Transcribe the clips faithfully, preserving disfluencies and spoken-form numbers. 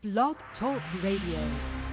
Blog Talk Radio.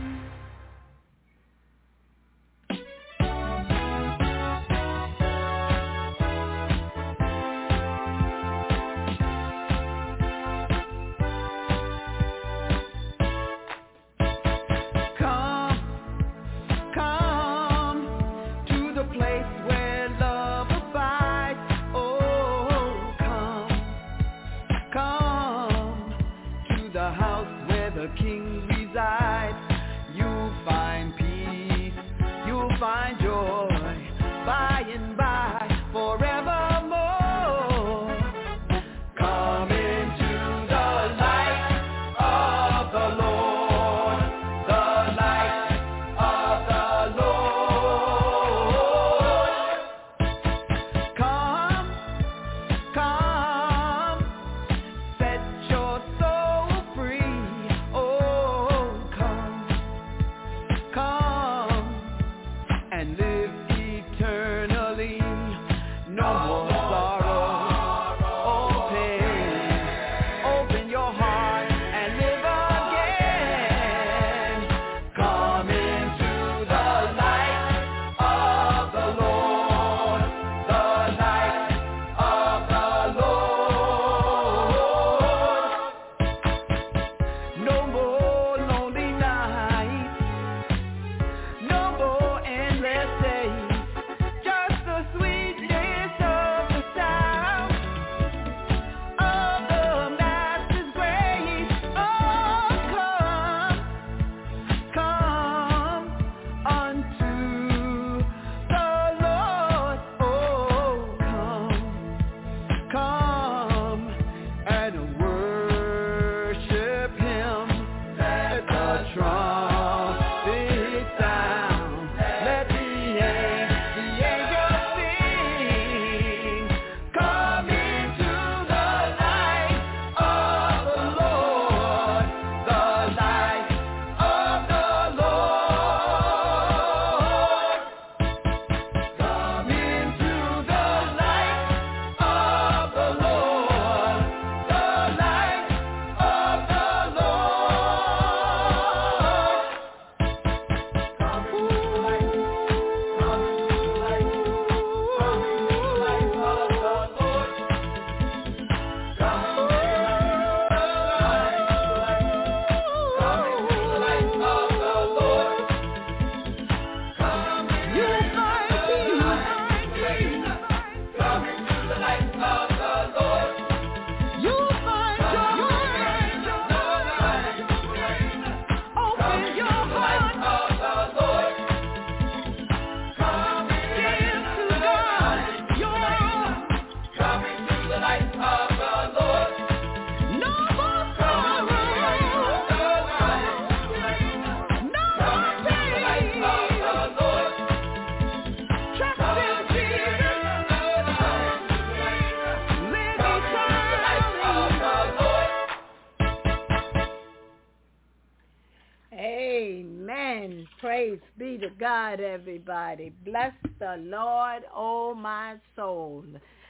God, everybody. Bless the Lord, oh my soul,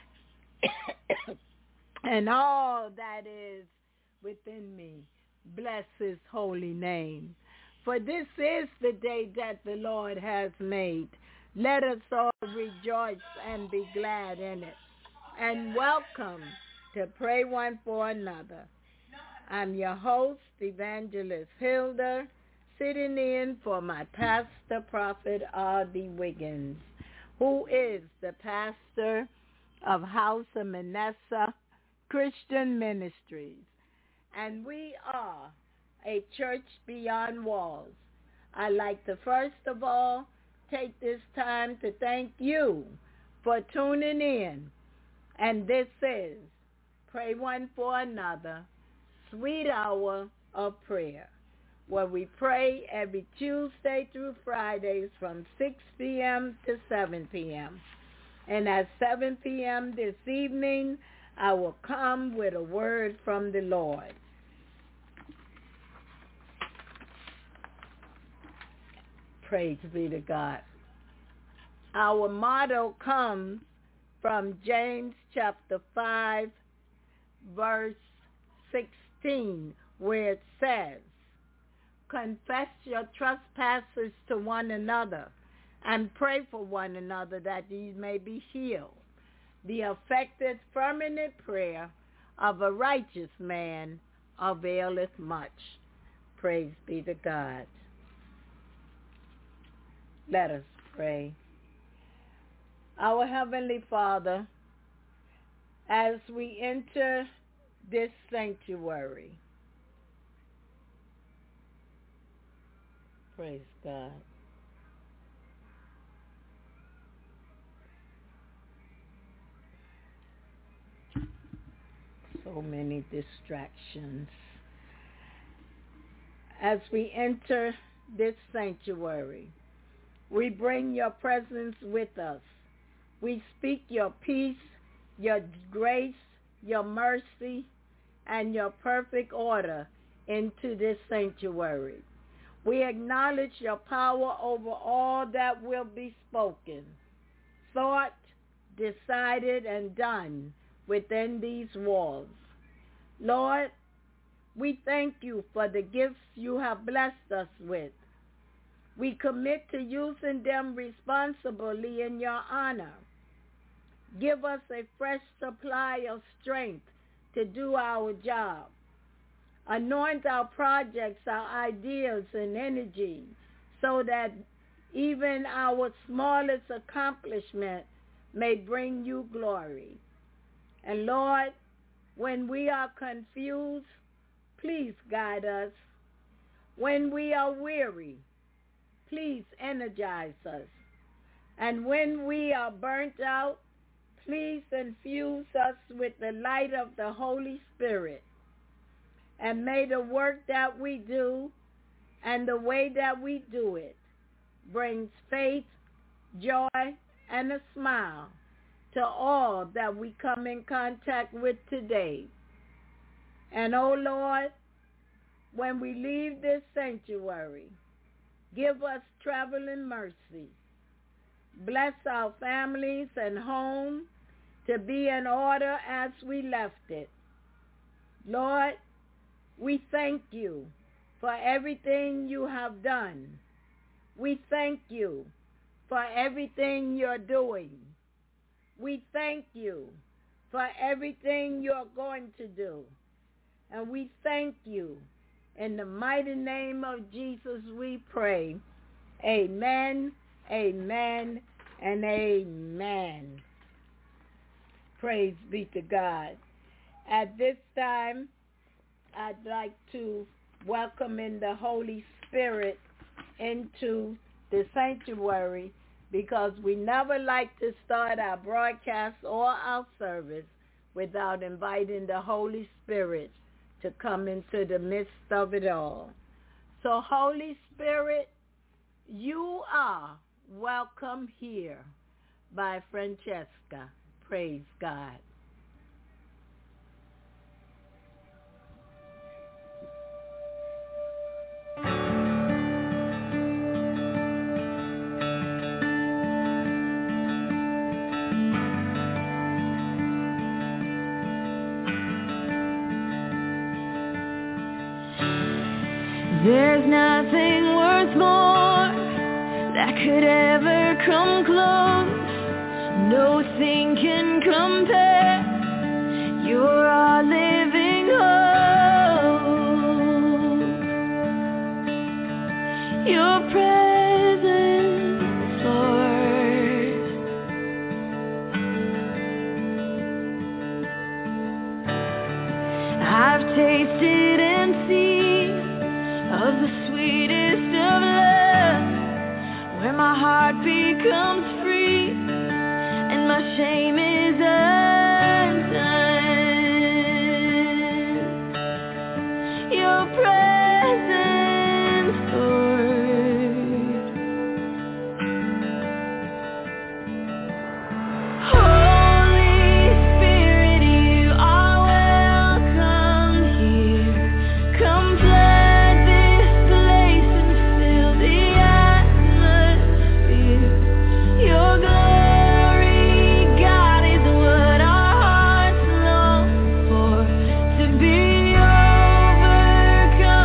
and all that is within me. Bless his holy name. For this is the day that the Lord has made. Let us all rejoice and be glad in it. And welcome to Pray One for Another. I'm your host, Evangelist Hilda, sitting in for my pastor, Prophet R D. Wiggins, who is the pastor of House of Manasseh Christian Ministries. And we are a church beyond walls. I'd like to first of all take this time to thank you for tuning in. And this is Pray One for Another, Sweet Hour of Prayer, where we pray every Tuesday through Fridays from six p.m. to seven p.m. And at seven p.m. this evening, I will come with a word from the Lord. Praise be to God. Our motto comes from James chapter five, verse sixteen, where it says, confess your trespasses to one another and pray for one another that ye may be healed. The effective, fervent prayer of a righteous man availeth much. Praise be to God. Let us pray. Our Heavenly Father, as we enter this sanctuary, praise God. So many distractions. As we enter this sanctuary, we bring your presence with us. We speak your peace, your grace, your mercy, and your perfect order into this sanctuary. We acknowledge your power over all that will be spoken, thought, decided, and done within these walls. Lord, we thank you for the gifts you have blessed us with. We commit to using them responsibly in your honor. Give us a fresh supply of strength to do our job. Anoint our projects, our ideas, and energy so that even our smallest accomplishment may bring you glory. And Lord, when we are confused, please guide us. When we are weary, please energize us. And when we are burnt out, please infuse us with the light of the Holy Spirit. And may the work that we do and the way that we do it brings faith, joy, and a smile to all that we come in contact with today. And, oh Lord, when we leave this sanctuary, give us traveling mercy. Bless our families and home to be in order as we left it. Lord, we thank you for everything you have done. We thank you for everything you're doing. We thank you for everything you're going to do. And we thank you. In the mighty name of Jesus we pray. Amen, amen, and amen. Praise be to God. At this time, I'd like to welcome in the Holy Spirit into the sanctuary, because we never like to start our broadcast or our service without inviting the Holy Spirit to come into the midst of it all. So, Holy Spirit, you are welcome here by Francesca. Praise God. There's nothing worth more that could ever come close. Nothing can compare. You're our living hope. Your presence, Lord. I've tasted and seen of the sweetest of love, where my heart becomes free and my shame is undone. Your presence, Lord. Holy Spirit, you are welcome here. Come flood this place and fill the atmosphere. Your glory, God, is what our hearts long for. To be overcome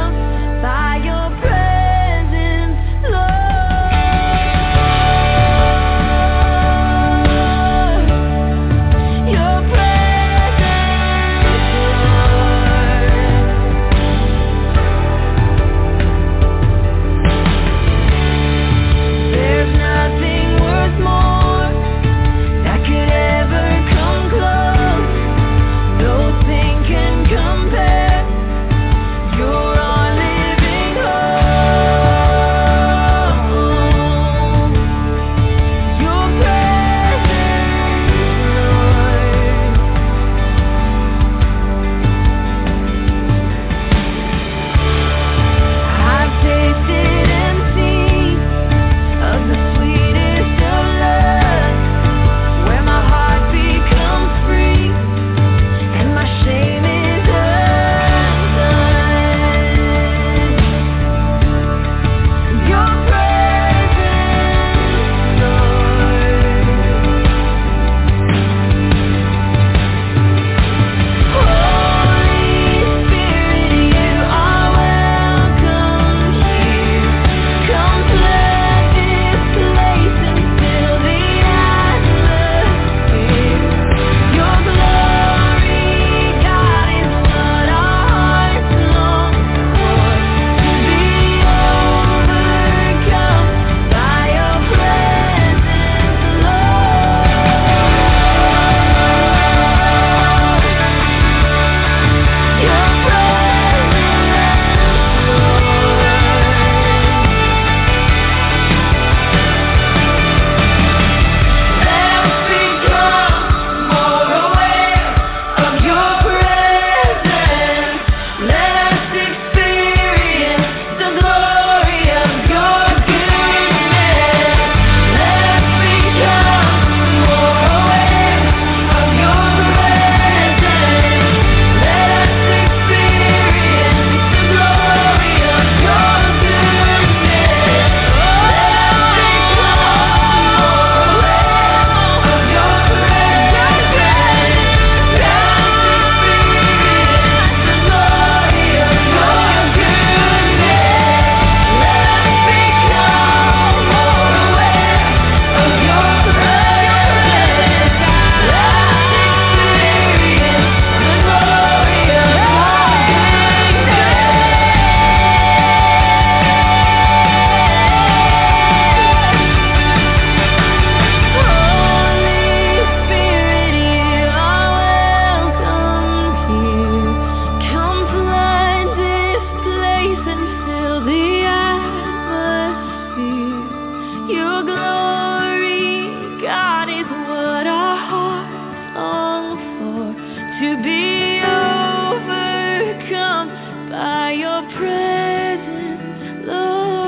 presence, Lord.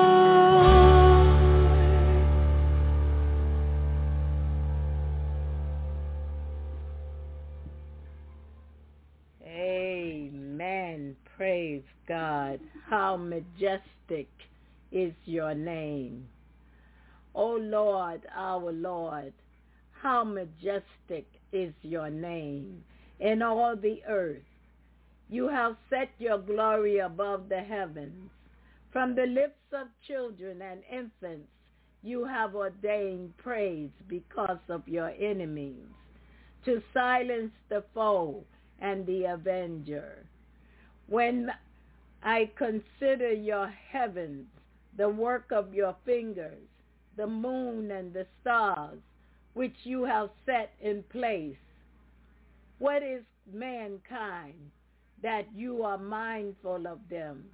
Amen. Praise God. How majestic is your name. O Lord, our Lord, how majestic is your name in all the earth. You have set your glory above the heavens. From the lips of children and infants, you have ordained praise because of your enemies, to silence the foe and the avenger. When I consider your heavens, the work of your fingers, the moon and the stars, which you have set in place, what is mankind that you are mindful of them?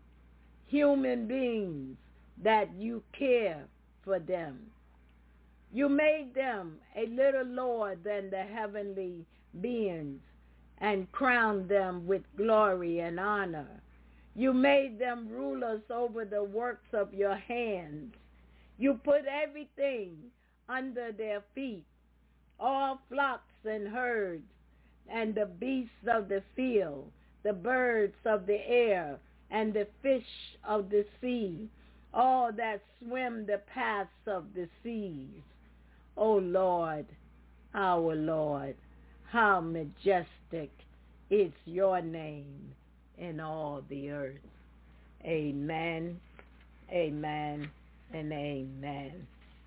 Human beings that you care for them. You made them a little lower than the heavenly beings and crowned them with glory and honor. You made them rulers over the works of your hands. You put everything under their feet, all flocks and herds, and the beasts of the field, the birds of the air, and the fish of the sea, all that swim the paths of the seas. O Lord, our Lord, how majestic is your name in all the earth. Amen, amen, and amen.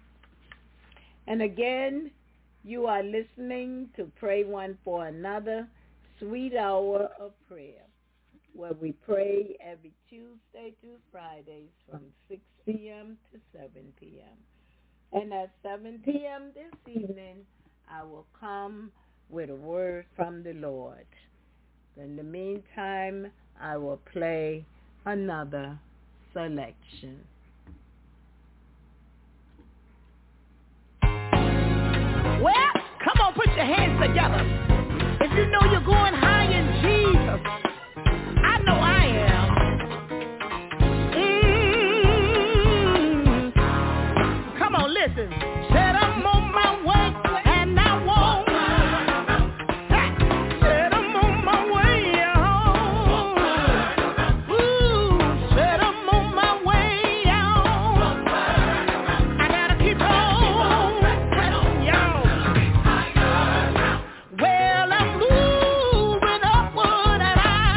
And again, you are listening to Pray One for Another, Sweet Hour of Prayer, where we pray every Tuesday through Fridays from six p.m. to seven p.m. And at seven p.m. this evening, I will come with a word from the Lord. In the meantime, I will play another selection. Well, come on, put your hands together. If you know you're going high in Jesus, I know I am. Mm-hmm. Come on, listen. Said I'm on my way, and I won't. Said I'm on my way home. Ooh, said I'm on my way out. I gotta keep on, y'all. Well, I'm moving upward and I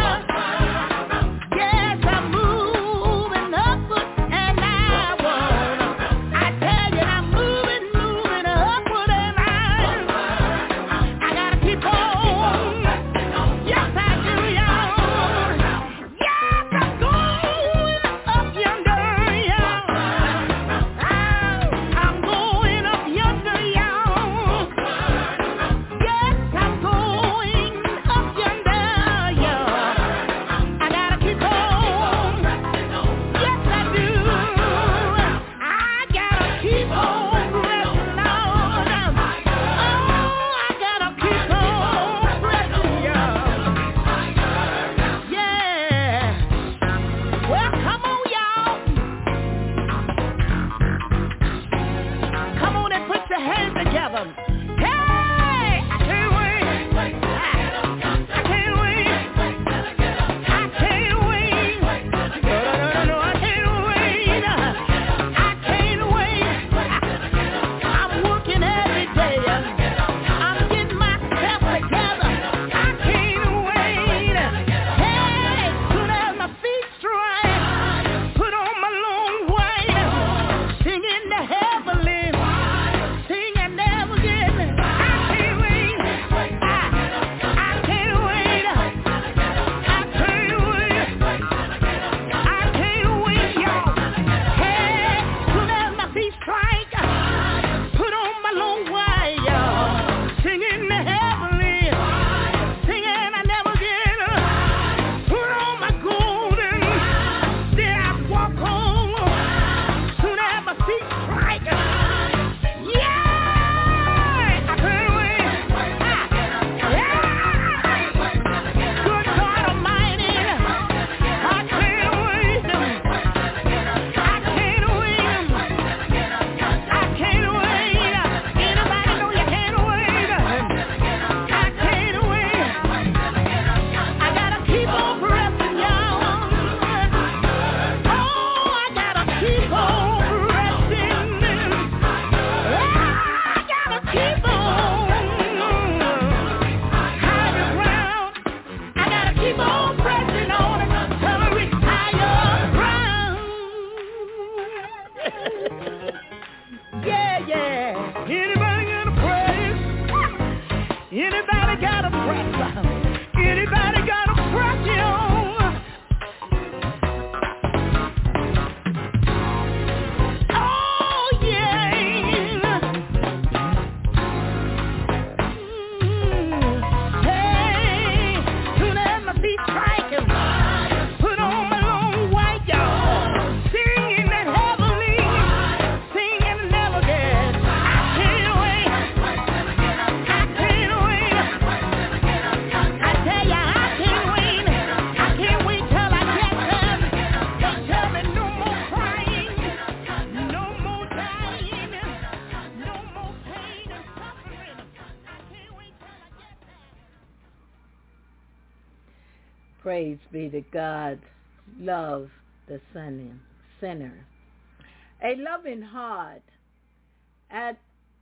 Praise be to God. Love the sinner. sinner. A loving heart at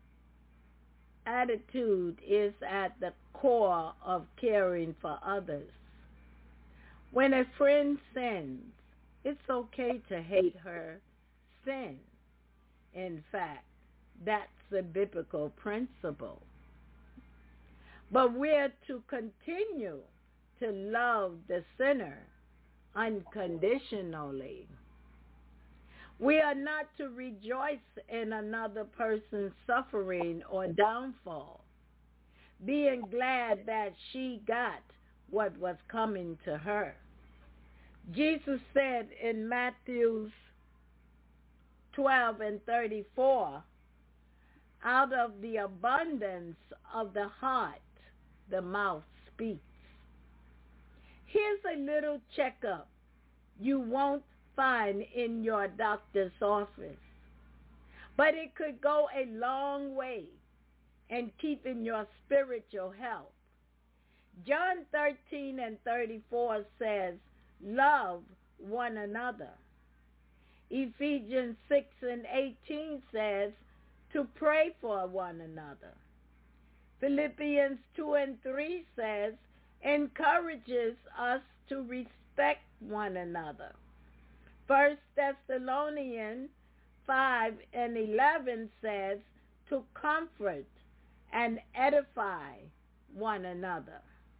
attitude is at the core of caring for others. When a friend sins, it's okay to hate her sin. In fact, that's a biblical principle. But we're to continue to love the sinner unconditionally. We are not to rejoice in another person's suffering or downfall, being glad that she got what was coming to her. Jesus said in Matthew twelve and thirty-four, out of the abundance of the heart, the mouth speaks. Here's a little checkup you won't find in your doctor's office, but it could go a long way in keeping your spiritual health. John thirteen and thirty-four says, love one another. Ephesians six and eighteen says to pray for one another. Philippians two and three says, encourages us to respect one another. First Thessalonians five and eleven says to comfort and edify one another.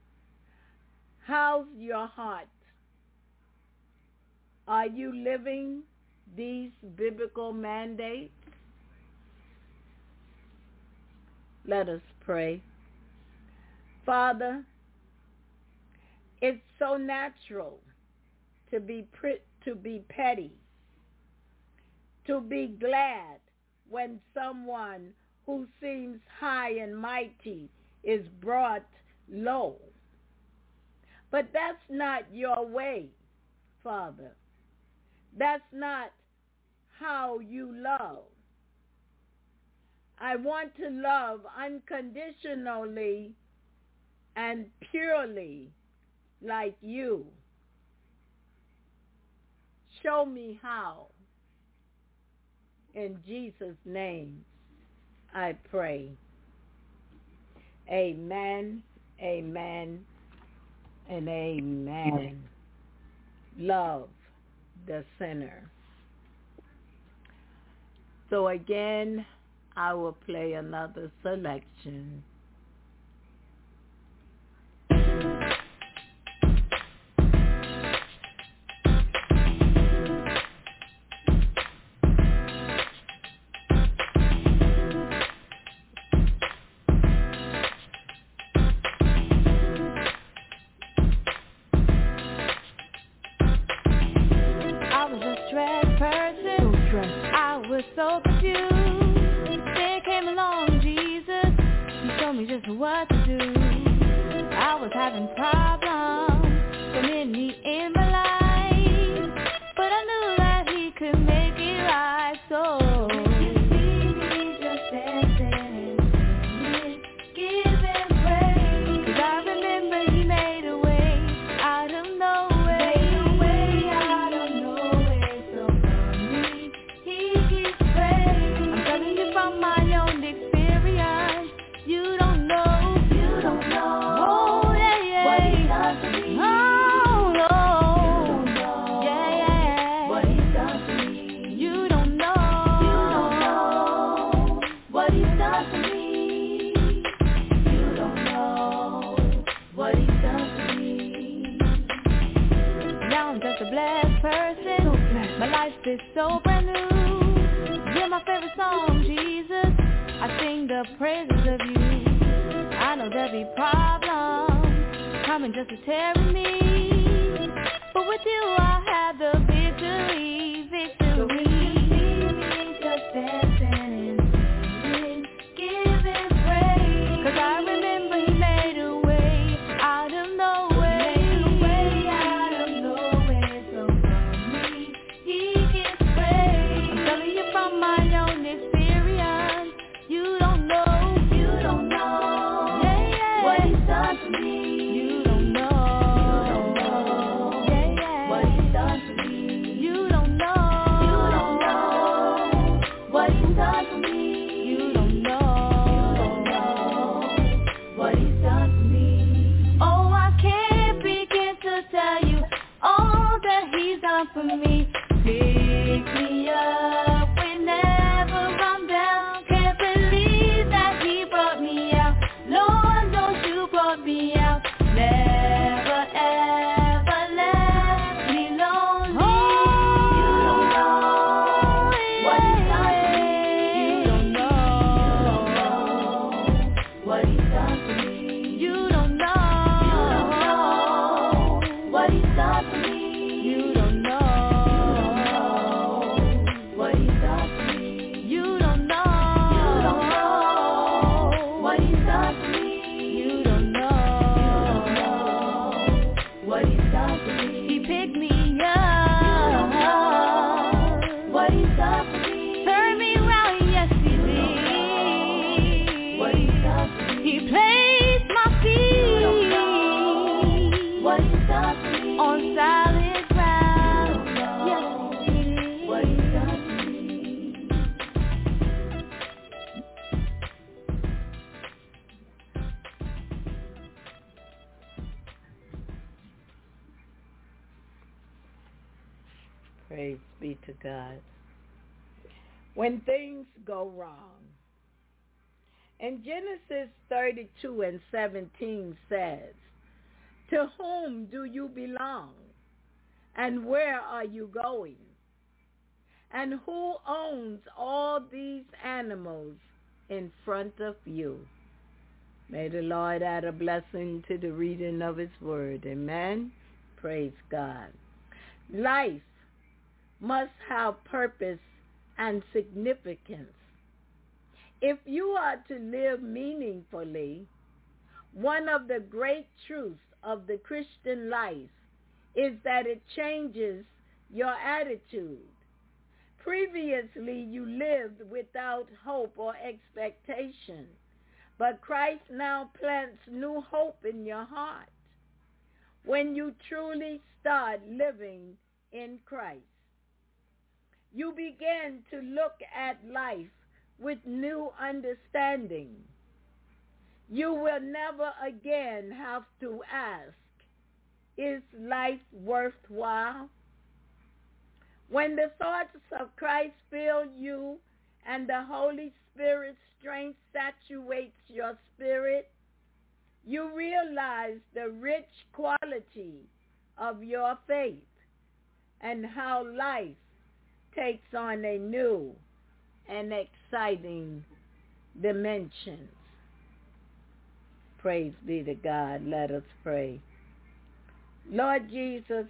How's your heart? Are you living these biblical mandates? Let us pray. Father, it's so natural to be to be petty, to be glad when someone who seems high and mighty is brought low. But that's not your way, Father. That's not how you love. I want to love unconditionally and purely like you. Show me how. In Jesus' name, I pray. Amen, amen, and amen. Love the sinner. So again, I will play another selection. So confused. Then came along Jesus. He told me just what to do. I was having problems, so many in my life, but I knew that he could make it right. So he just dancing and give him praise. 'Cause I remember he made a way out of nowhere. Made a way out of nowhere. So for me, he gives praise. I'm telling you from my own experience. You don't know, you don't know. Oh yeah, yeah. What he's done to me. Oh no. You don't know. Yeah, yeah. What he's done to me. You don't know. You don't know. What he's done to me. You don't know. What he's done to me. Now I'm just a blessed person. So blessed. My life is so brand new. You're my favorite song, Jesus. I sing the praises of you. I know there'll be problems coming just to tear me, but with you I have the victory, victory. So we can see me just dancing and singing, giving praise. 'Cause I remember he made a way out of nowhere. He made a way out of nowhere. So for me, he gives praise. I'm telling you from my own experience. You don't know, you don't know, yeah, yeah. What he's done to me. You don't know, you down for me. Pick me up whenever I'm down. Can't believe that he brought me out. Lord, don't you brought me out. Never ever left me lonely. Oh, you don't know what he's done for me. You don't know what he's done for me. You don't know what he's done for me. You don't know what he's done for me. You don't know what he's done for me. You don't know what he's done for me. He picked me up. What he's done for me. Turned me around, yes he did. What he's done for me. He placed my feet. What he's done for me. On solid ground. Yes he did. What he's done for me. Praise be to God. When things go wrong. And Genesis thirty-two and seventeen says, to whom do you belong? And where are you going? And who owns all these animals in front of you? May the Lord add a blessing to the reading of his word. Amen. Praise God. Life must have purpose and significance. If you are to live meaningfully, one of the great truths of the Christian life is that it changes your attitude. Previously, you lived without hope or expectation, but Christ now plants new hope in your heart when you truly start living in Christ. You begin to look at life with new understanding. You will never again have to ask, is life worthwhile? When the thoughts of Christ fill you and the Holy Spirit's strength saturates your spirit, you realize the rich quality of your faith and how life takes on a new and exciting dimensions. Praise be to God. Let us pray. Lord Jesus,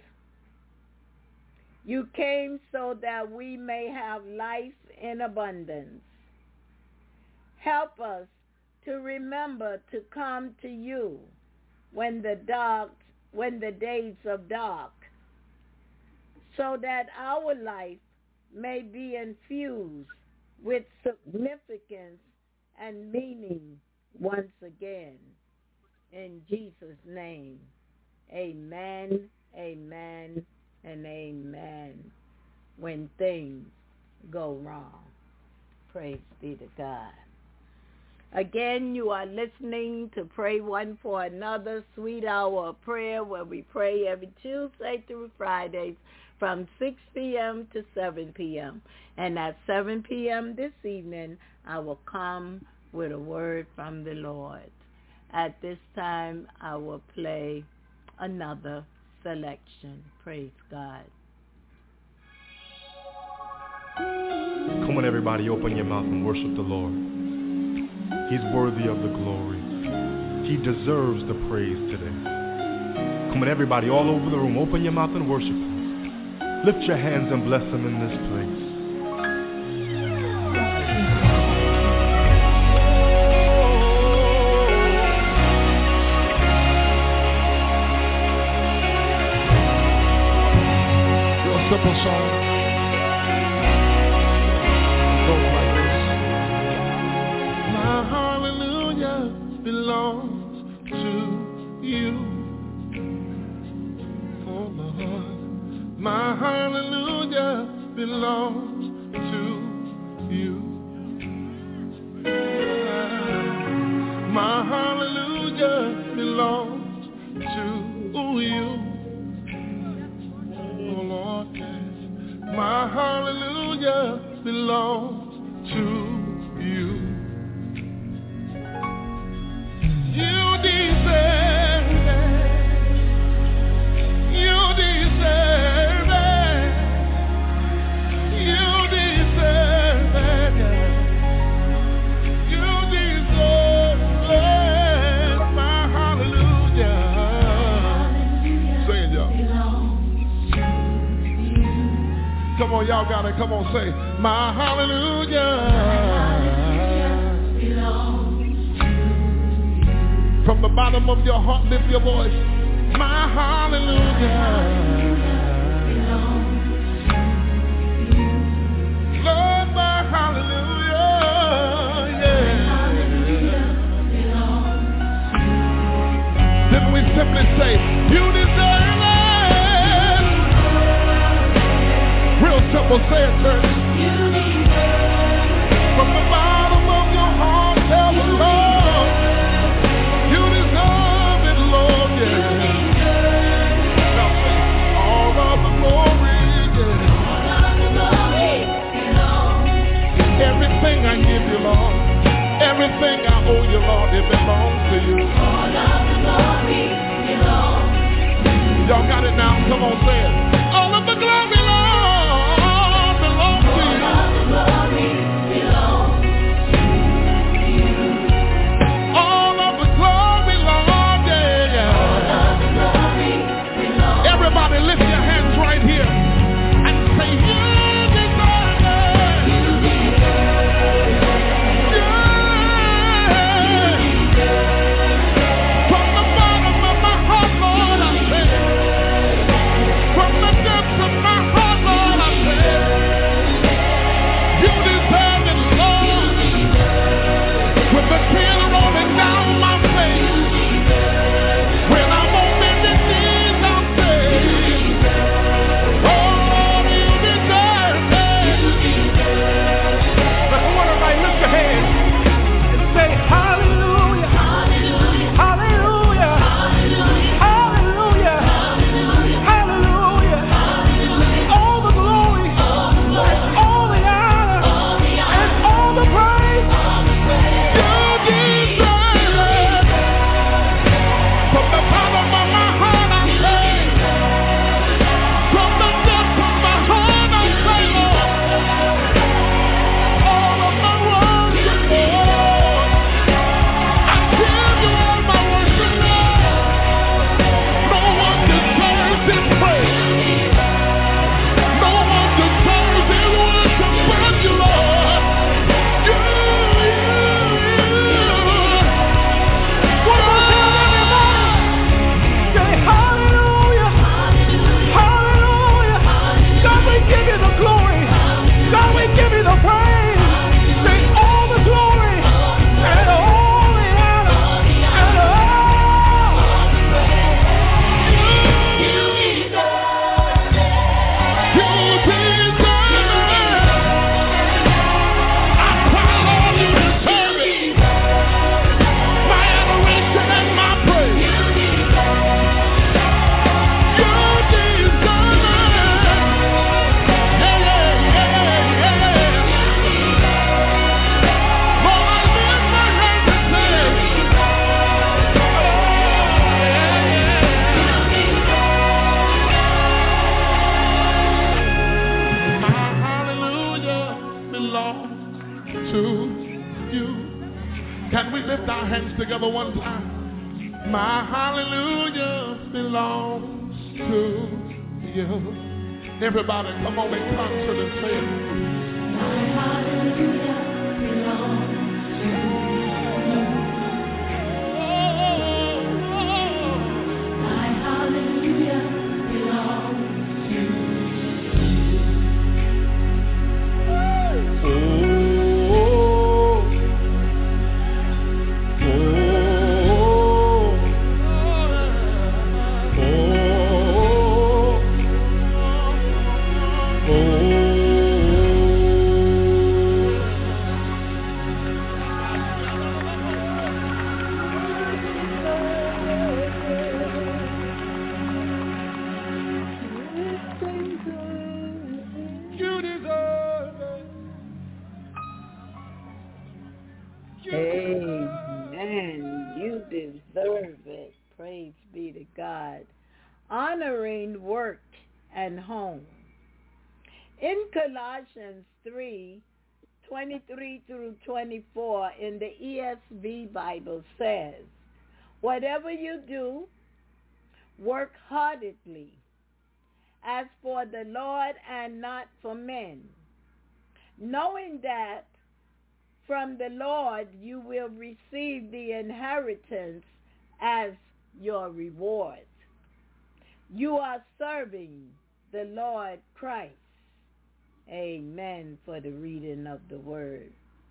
you came so that we may have life in abundance. Help us to remember to come to you when the dark, when the days of dark, so that our life may be infused with significance and meaning once again. In Jesus' name, amen, amen, and amen. When things go wrong, praise be to God. Again, you are listening to Pray One for Another, Sweet Hour of Prayer, where we pray every Tuesday through Fridays from six p.m. to seven p.m. And at seven p.m. this evening, I will come with a word from the Lord. At this time, I will play another selection. Praise God. Come on, everybody, open your mouth and worship the Lord. He's worthy of the glory. He deserves the praise today. Come on, everybody, all over the room, open your mouth and worship Him. Lift your hands and bless Him in this place. Real simple song. Belongs to you, oh Lord. My hallelujah belongs to you. My hallelujah belongs to you, oh Lord. My hallelujah belongs to you. You deserve it. You deserve it. You deserve it. You deserve it. My hallelujah. Say it, y'all. Come on, y'all got it. Come on, say, my hallelujah. From the bottom of your heart, lift your voice. My hallelujah. Lord, my hallelujah. Yeah. Then we simply say, you deserve it. Real simple, say it, church. From the bottom of your heart, tell the Lord, you deserve it, Lord, yeah. Now say, all of the glory, yeah. Everything I give you, Lord, everything I owe you, Lord, it belongs to you. All of the glory belongs. Y'all got it now? Come on, say it. All of the glory, Lord, belongs to you. All of the glory belongs to you. All of the glory, Lord, yeah. All of the glory belongs. Everybody lift your hands right here and say, you deserve it. You deserve it. Yeah. You deserve it. From the bottom of my heart, Lord, I say, from the depths of my heart, Lord, I say, you deserve it, Lord. With the tear rolling down my face, when I'm on bended knees, I'll say, oh, you deserve it. But I want everybody lift your hands and say, hallelujah, hallelujah, hallelujah, hallelujah, hallelujah. All the glory, and all the honor, and all the praise, you deserve it. From the bottom of my heart, I say, from the depths of my heart, I say, Lord, all of my worship, Lord, I give you all my worship, Lord. No one deserves this praise. No one deserves this worship but you, Lord. You, you, you. One more time, everybody. Say hallelujah, hallelujah. God, we give you the glory. God, we give you the praise. Say all the glory and all the honor and all the praise. You deserve it. You deserve it. I cry, Lord, you deserve it. My adoration and my praise. You deserve it. You deserve it. Yeah, yeah, yeah, yeah. Lord, I lift my hands and say, oh, yeah, yeah. My hallelujah belongs to you. Can we lift our hands together one time? My hallelujah belongs to you. Everybody, come on in concert and say it. My hallelujah belongs to you. My hallelujah belongs to you. Oh, oh, oh, oh, oh. home. In Colossians three, twenty-three through twenty-four in the E S V Bible says, whatever you do, work heartily, as for the Lord and not for men, knowing that from the Lord you will receive the inheritance as your reward. You are serving the Lord Christ. Amen for the reading of the word.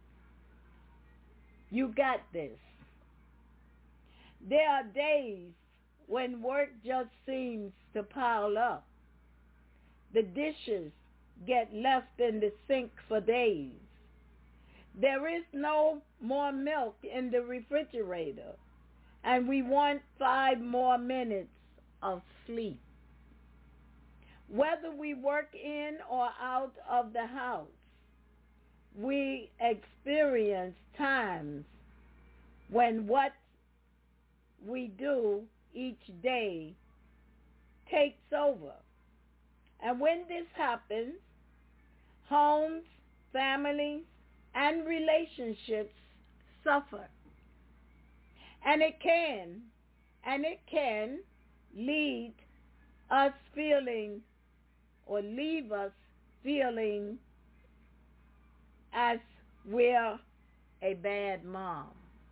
You got this. There are days when work just seems to pile up. The dishes get left in the sink for days. There is no more milk in the refrigerator, and we want five more minutes of sleep. Whether we work in or out of the house, we experience times when what we do each day takes over. And when this happens, homes, families, and relationships suffer. And it can, and it can lead us feeling or leave us feeling as we're a bad mom,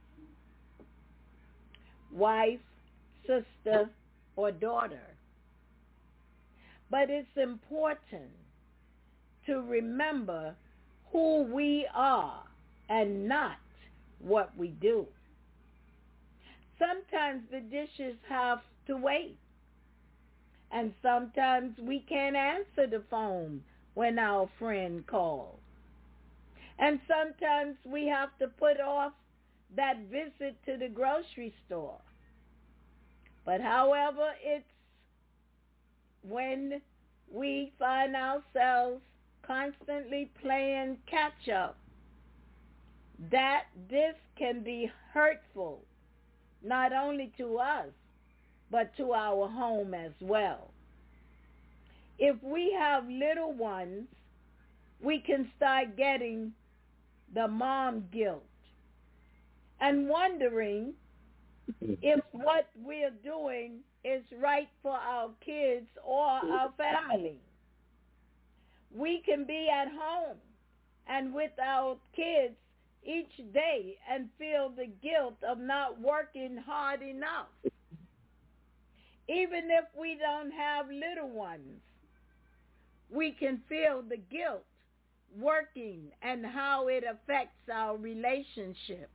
wife, sister, or daughter. But it's important to remember who we are and not what we do. Sometimes the dishes have to wait. And sometimes we can't answer the phone when our friend calls. And sometimes we have to put off that visit to the grocery store. But however, it's when we find ourselves constantly playing catch-up that this can be hurtful, not only to us, but to our home as well. If we have little ones, we can start getting the mom guilt and wondering if what we're doing is right for our kids or our family. We can be at home and with our kids each day and feel the guilt of not working hard enough. Even if we don't have little ones, we can feel the guilt working and how it affects our relationships.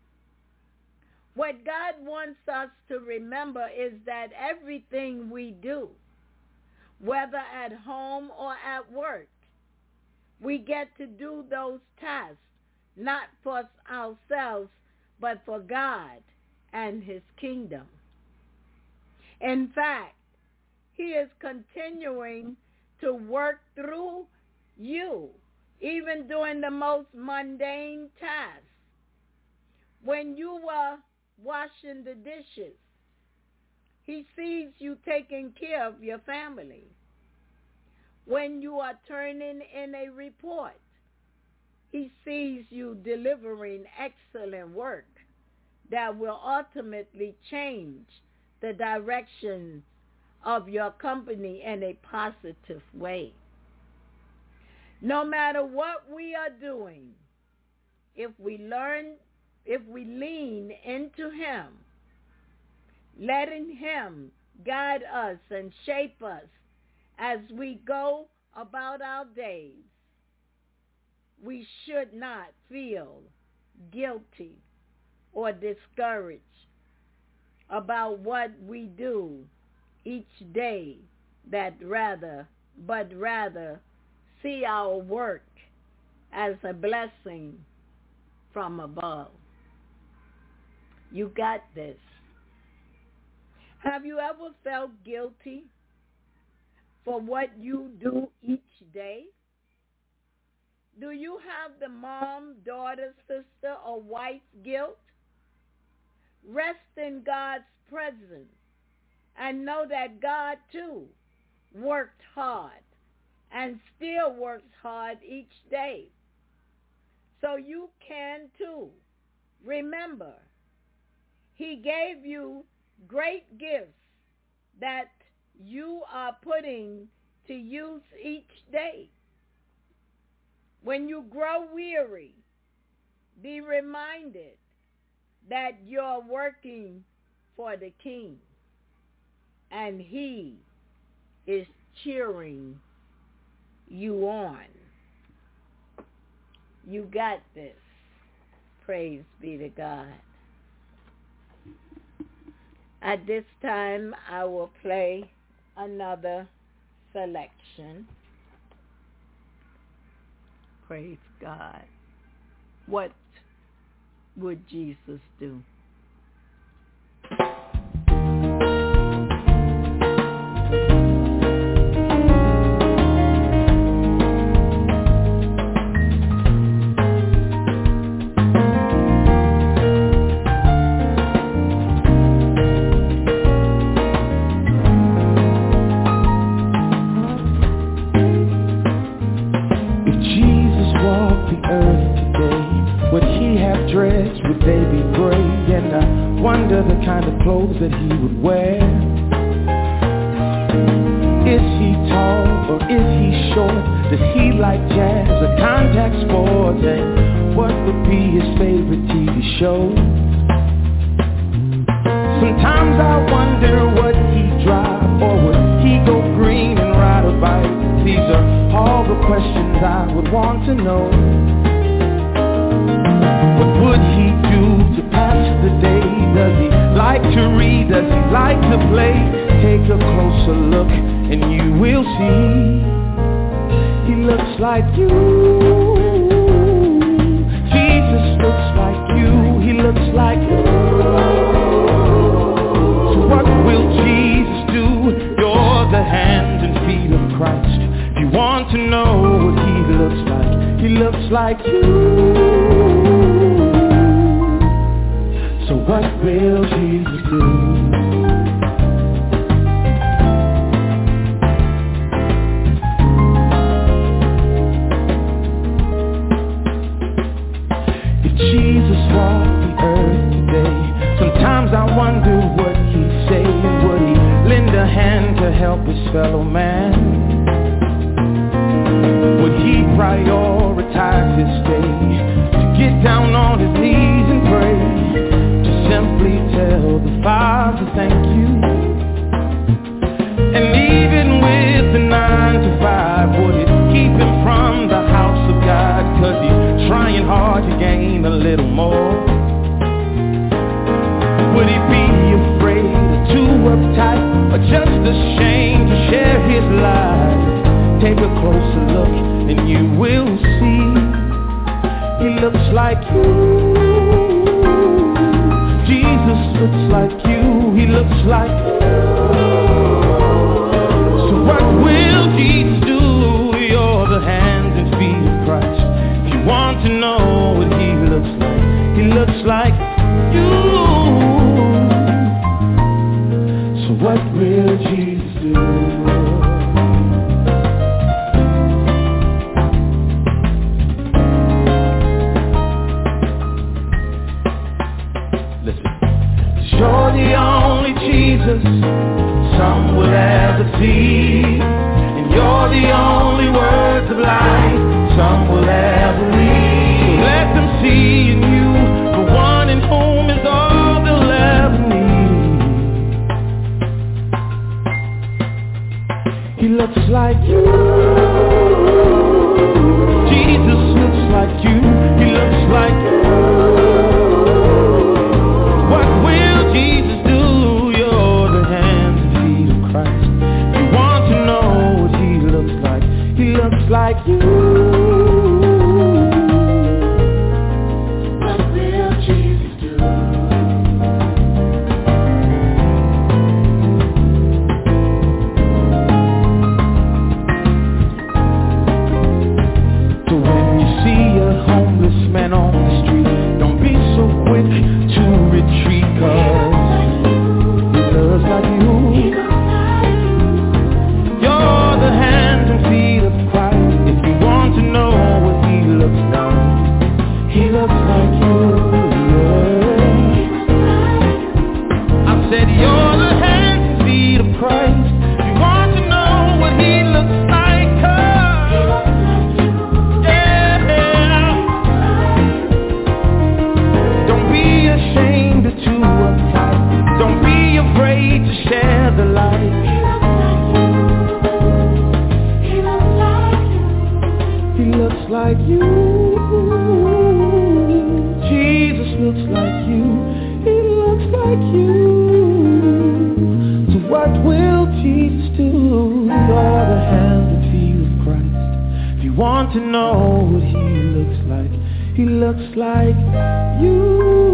What God wants us to remember is that everything we do, whether at home or at work, we get to do those tasks not for ourselves, but for God and his kingdom. In fact, he is continuing to work through you, even during the most mundane tasks. When you were washing the dishes, he sees you taking care of your family. When you are turning in a report, he sees you delivering excellent work that will ultimately change the direction of your company in a positive way. No matter what we are doing, if we learn, if we lean into him, letting him guide us and shape us as we go about our days, we should not feel guilty or discouraged about what we do each day, that rather, but rather see our work as a blessing from above. You got this. Have you ever felt guilty for what you do each day? Do you have the mom, daughter, sister, or wife guilt? Rest in God's presence and know that God, too, worked hard and still works hard each day. So you can too. Remember, he gave you great gifts that you are putting to use each day. When you grow weary, be reminded that you're working for the King, and he is cheering you on. You got this. Praise be to God. At this time, I will play another selection. Praise God. What would Jesus do? The kind of clothes that he would wear. Is he tall or is he short? Does he like jazz or contact sports? And what would be his favorite T V show? Sometimes I wonder what he'd drive, or would he go green and ride a bike? These are all the questions I would want to know. What would he do to pass the day? Does he like to read? Does he like to play? Take a closer look and you will see he looks like you. Jesus looks like you. He looks like you. So what will Jesus do? You're the hands and feet of Christ. If you want to know what he looks like, he looks like you. So what will Jesus do? If Jesus walked the earth today, sometimes I wonder what he'd say. Would he lend a hand to help his fellow man? Would he prioritize his day to get down on his knees and pray? Simply tell the Father thank you. And even with the nine to five, would it keep him from the house of God? Cause he's trying hard to gain a little more. Would he be afraid or too uptight, or just ashamed to share his life? Take a closer look and you will see he looks like you. Jesus looks like you, he looks like you. So what will Jesus do? You're the hands and feet of Christ. If you want to know what he looks like, he looks like you. So what will Jesus do? You're the only Jesus some will ever see, and you're the only words of life some will ever read. So let them see in you the one in whom is all they'll ever need. He looks like you. Jesus looks like you. He looks like you. What will Jesus do? You're the hands and feet of Christ. If you want to know what he looks like, he looks like you. What will Jesus do? So when you see a homeless man on the street, don't be so quick to retreat, cause he loves like you. You're the hands and feet of looks like you. Jesus looks like you. He looks like you. So what will Jesus do? You are the hands and feet of Christ. If you want to know what he looks like, he looks like you.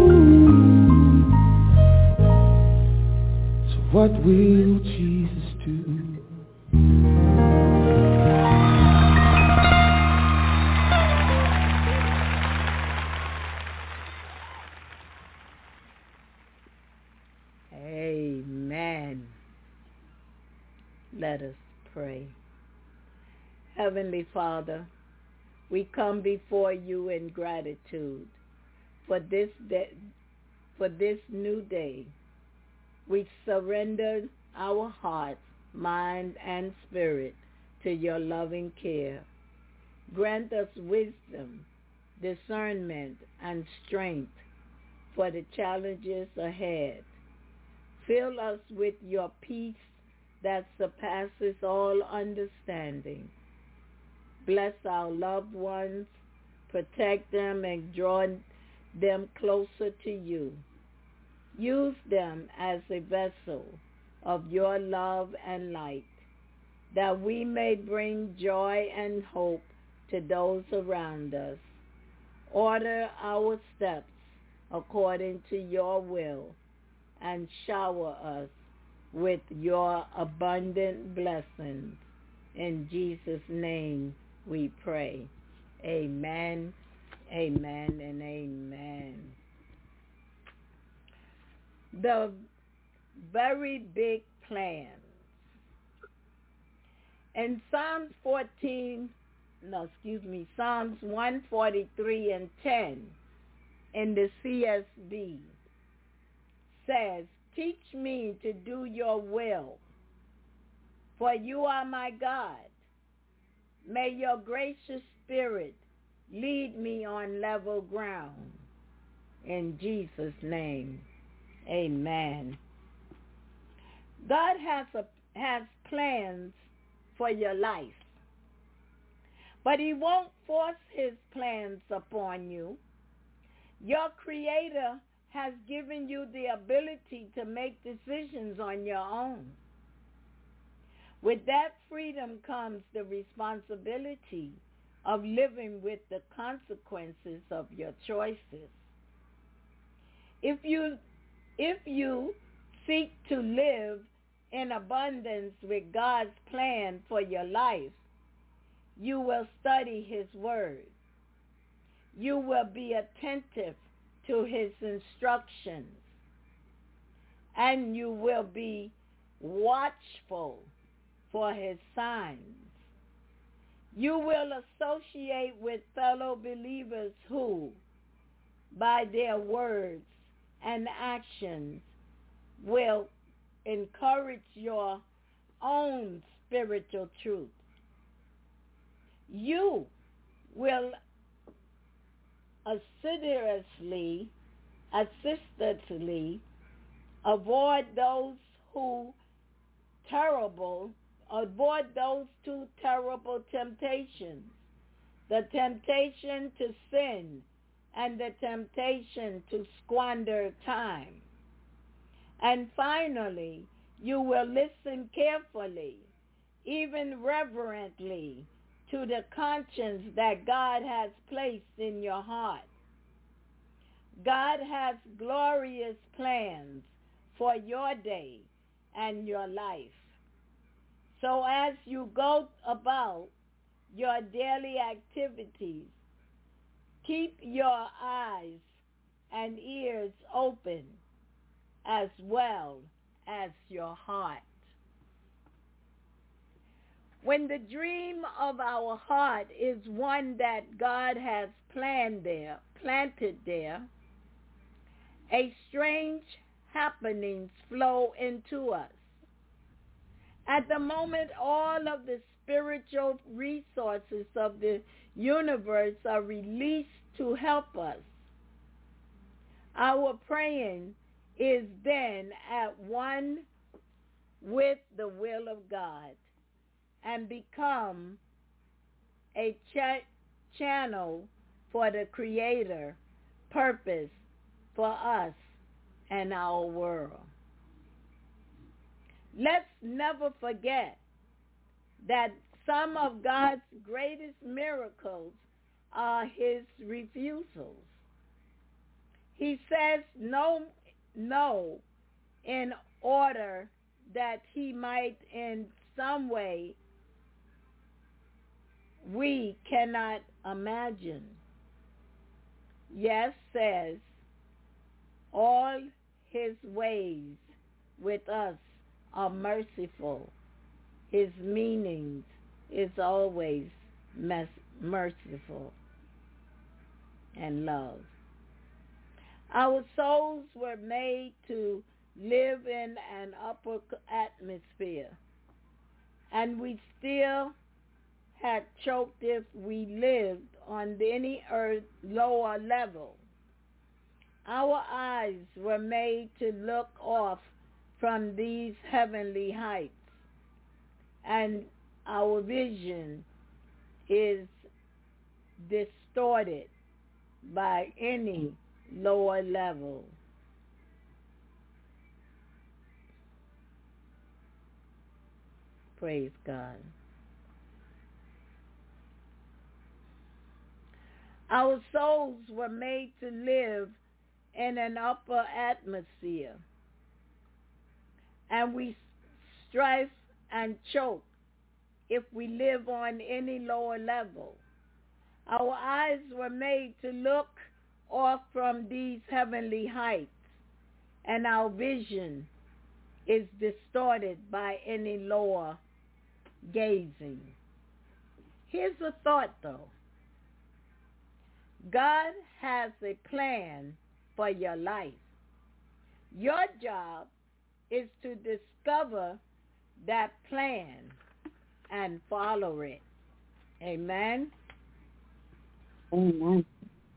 So what will Jesus do? Amen. Let us pray. Heavenly Father, we come before you in gratitude for this day, for this new day. We surrender our hearts, mind, and spirit to your loving care. Grant us wisdom, discernment, and strength for the challenges ahead. Fill us with your peace that surpasses all understanding. Bless our loved ones, protect them, and draw them closer to you. Use them as a vessel of your love and light, that we may bring joy and hope to those around us. Order our steps according to your will, and shower us with your abundant blessings. In Jesus' name we pray. Amen, amen, and amen. The very big plans. In Psalms fourteen, no, excuse me, Psalms one forty-three and ten in the C S B says, teach me to do your will, for you are my God. May your gracious spirit lead me on level ground. In Jesus' name, amen. God has a, has plans for your life, but he won't force his plans upon you. Your Creator has given you the ability to make decisions on your own. With that freedom comes the responsibility of living with the consequences of your choices. If you, if you seek to live in abundance with God's plan for your life, you will study his word. You will be attentive to his instructions, and you will be watchful for his signs. You will associate with fellow believers who, by their words and actions, will encourage your own spiritual truth. You will assiduously, assiduously avoid those who terrible, avoid those two terrible temptations, the temptation to sin and the temptation to squander time. And finally, you will listen carefully, even reverently, to the conscience that God has placed in your heart. God has glorious plans for your day and your life. So as you go about your daily activities, keep your eyes and ears open as well as your heart. When the dream of our heart is one that God has planned there, planted there, a strange happenings flow into us. At the moment, all of the spiritual resources of the universe are released to help us. Our praying is then at one with the will of God and become a check channel for the Creator purpose for us and our world. Let's never forget that some of God's greatest miracles are his refusals. He says no, no, in order that he might in some way we cannot imagine. Yes, says, all his ways with us are merciful. His meanings is always mes- merciful and love. Our souls were made to live in an upper atmosphere, and we still had choked if we lived on any earth lower level. Our eyes were made to look off from these heavenly heights, and our vision is distorted by any lower level. Praise God. Our souls were made to live in an upper atmosphere, and we strive and choke if we live on any lower level. Our eyes were made to look off from these heavenly heights, and our vision is distorted by any lower gazing. Here's a thought, though. God has a plan for your life. Your job is to discover that plan and follow it. Amen? Amen.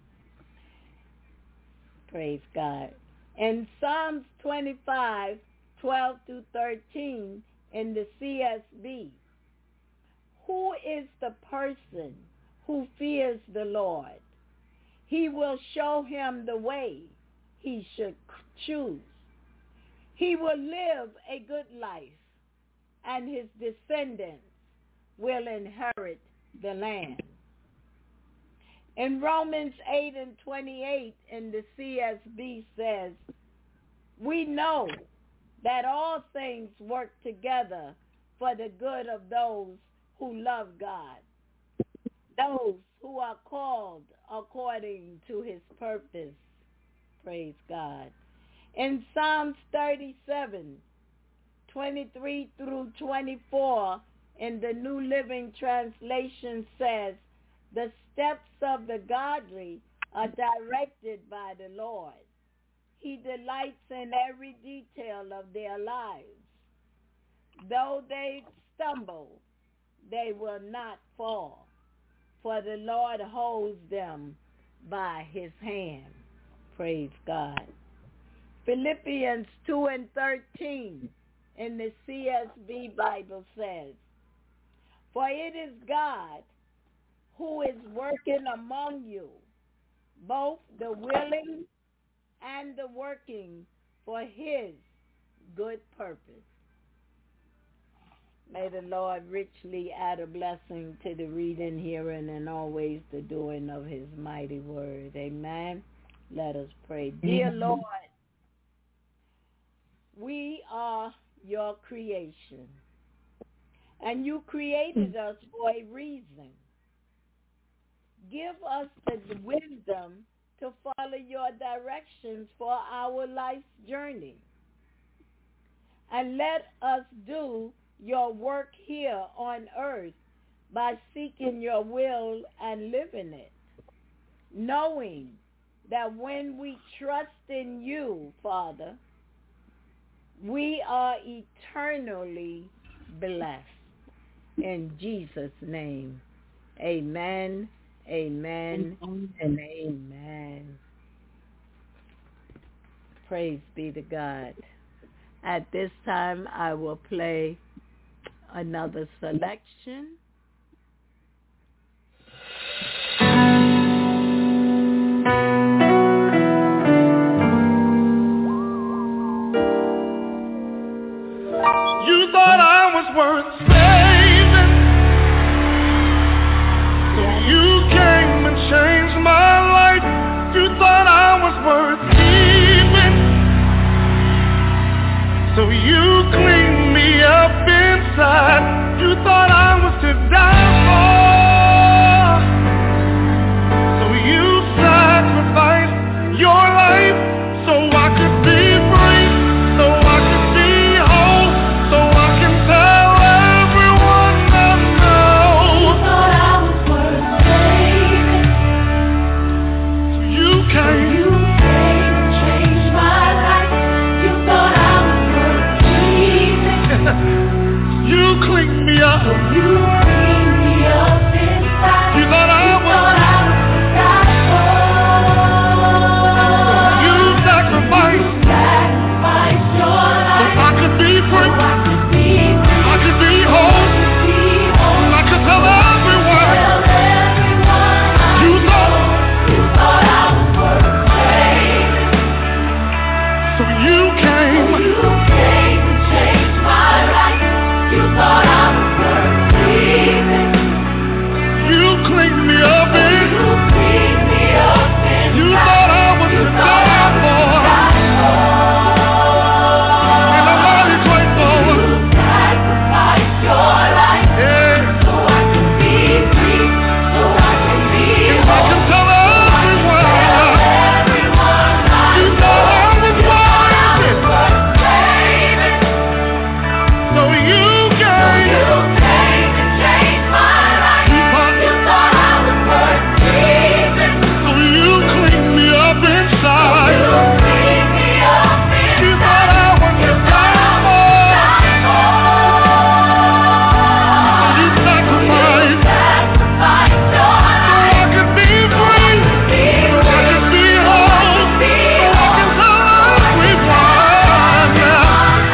Praise God. In Psalms twenty-five, twelve through thirteen in the C S B, who is the person who fears the Lord? He will show him the way he should choose. He will live a good life, and his descendants will inherit the land. In Romans eight and twenty-eight in the C S B says, we know that all things work together for the good of those who love God, those who are called according to his purpose. Praise God. In Psalms thirty-seven, twenty-three through twenty-four in the New Living Translation says, the steps of the godly are directed by the Lord. He delights in every detail of their lives. Though they stumble, they will not fall, for the Lord holds them by his hand. Praise God. Philippians two and thirteen in the C S B Bible says, for it is God who is working among you, both the willing and the working for his good purpose. May the Lord richly add a blessing to the reading, hearing, and always the doing of his mighty word. Amen. Let us pray. Dear Lord, we are your creation, and you created us for a reason. Give us the wisdom to follow your directions for our life's journey, and let us do your work here on earth by seeking your will and living it, knowing that when we trust in you, Father, we are eternally blessed. In Jesus' name, amen, amen, and amen. Praise be to God. At this time, I will play another selection. you came and changed my life. You thought I was worth keeping. So you cleaned me up inside. You thought I was to die for. So you sacrificed your life so I could be free, so I could be whole, so I can tell everyone I know. You thought I was worth saving. So you came. You came and changed my life. You thought I was worth keeping. You cleaned me up. So you cleaned me up inside. You thought I was. You thought I was died for. You sacrificed. You sacrificed your life. So I could be free. So I could be free. I could be whole. I could be whole. I could tell everyone. Tell everyone. You thought. You thought I was worth saving. So you came. You came and changed my life. You thought I was worth keeping. You cleaned me up in. You cleaned me up in. You thought I was to die for. And I'm mighty grateful. You sacrificed your life. Yeah. So I can be free. So I can be whole. I can tell everyone. You thought I was worth saving. So you came. You came and changed my life. You thought, you thought I was worth keeping. So you cleaned me up inside. You cleaned me up inside. You thought I was to die for. So you sacrificed. Sacrificed your life. So I could be free. So I could be whole. So I can tell everyone now.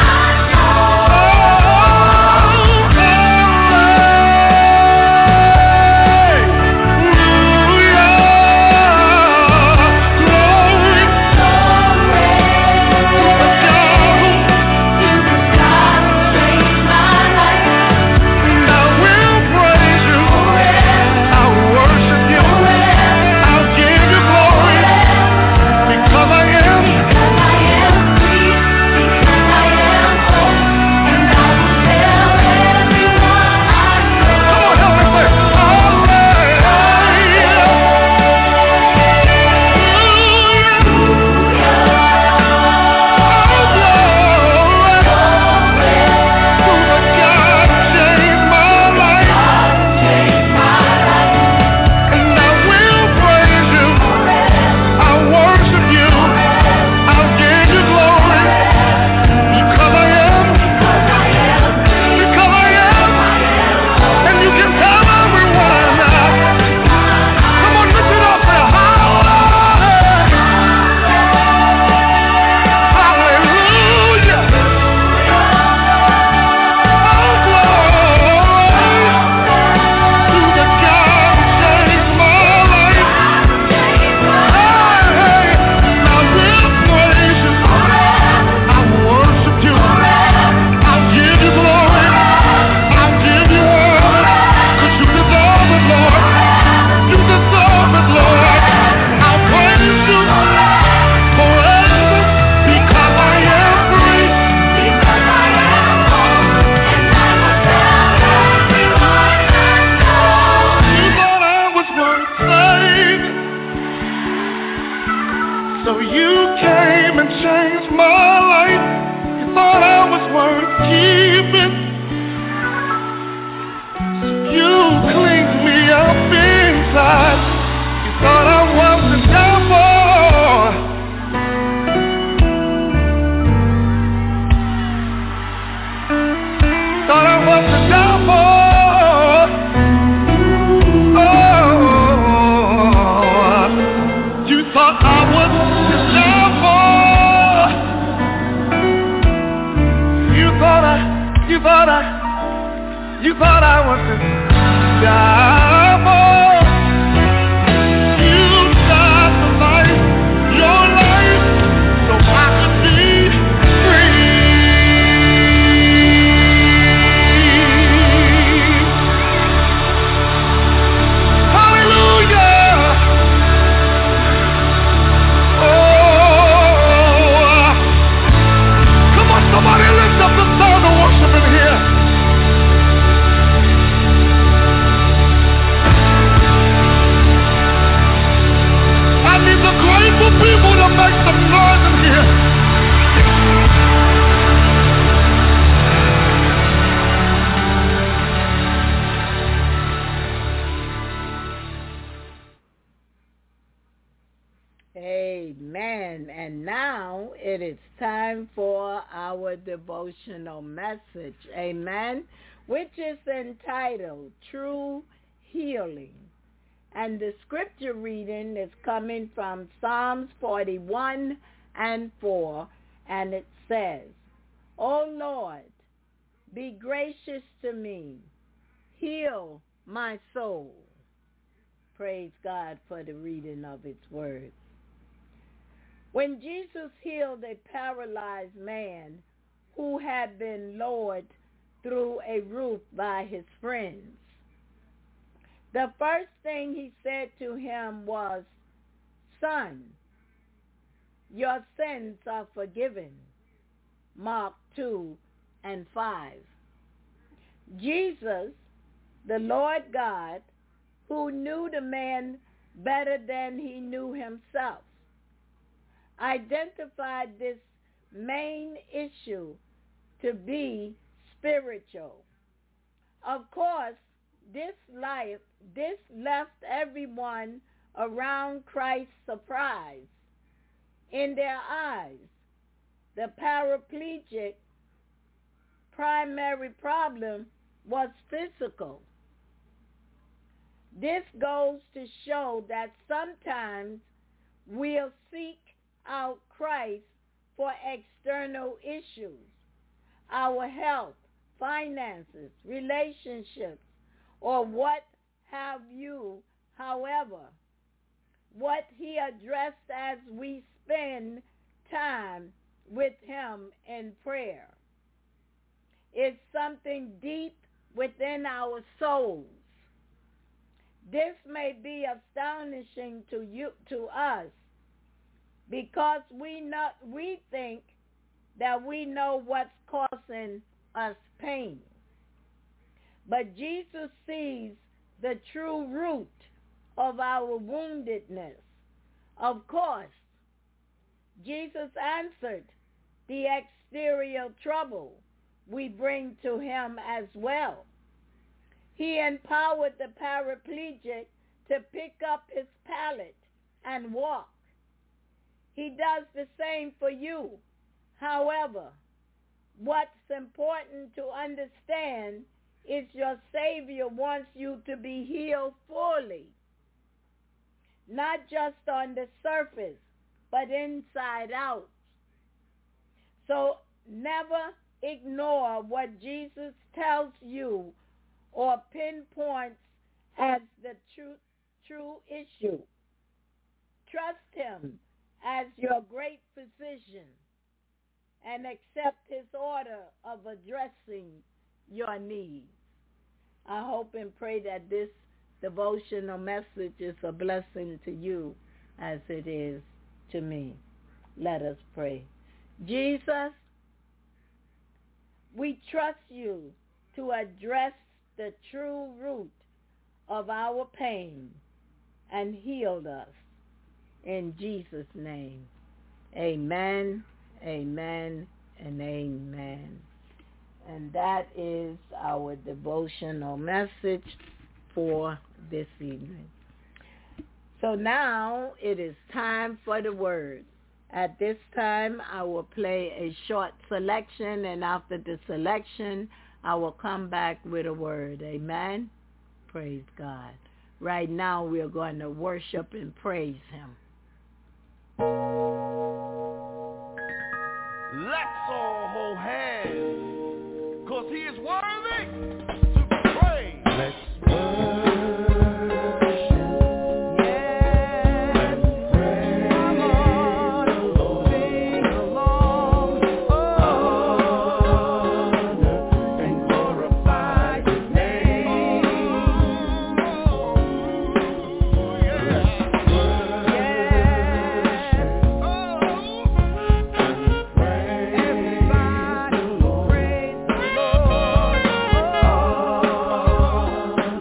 So you came and changed my life. You thought I was worth keeping. So you cleaned me up inside. You thought I was the devil. Thought I was the devil. Oh, you thought I was the devil. Amen. And now it is time for our devotional message. Amen. Which is entitled True Healing. And the scripture reading is coming from Psalms forty-one and four. And it says, O Lord, be gracious to me. Heal my soul. Praise God for the reading of its word. When Jesus healed a paralyzed man who had been lowered through a roof by his friends, the first thing he said to him was, Son, your sins are forgiven. Mark two and five. Jesus, the Lord God, who knew the man better than he knew himself, identified this main issue to be spiritual. Of course, this life, this left everyone around Christ surprised. In their eyes, the paraplegic primary problem was physical. This goes to show that sometimes we'll seek out Christ for external issues, our health, finances, relationships, or what have you. However, what he addressed as we spend time with him in prayer is something deep within our souls. This may be astonishing to you, to us, because we not we think that we know what's causing us pain. But Jesus sees the true root of our woundedness. Of course, Jesus answered the exterior trouble we bring to him as well. He empowered the paraplegic to pick up his pallet and walk. He does the same for you. However, what's important to understand is your Savior wants you to be healed fully, not just on the surface, but inside out. So never ignore what Jesus tells you or pinpoints as the true, true issue. Trust him as your great physician and accept his order of addressing your needs. I hope and pray that this devotional message is a blessing to you as it is to me. Let us pray. Jesus, we trust you to address the true root of our pain and heal us. In Jesus' name, amen, amen, and amen. And that is our devotional message for this evening. So now it is time for the word. At this time, I will play a short selection, and after the selection, I will come back with a word. Amen? Praise God. Right now, we are going to worship and praise him. Let's all hold hands, because he is worthy to be praised. Let's worship. Everybody praise the Lord.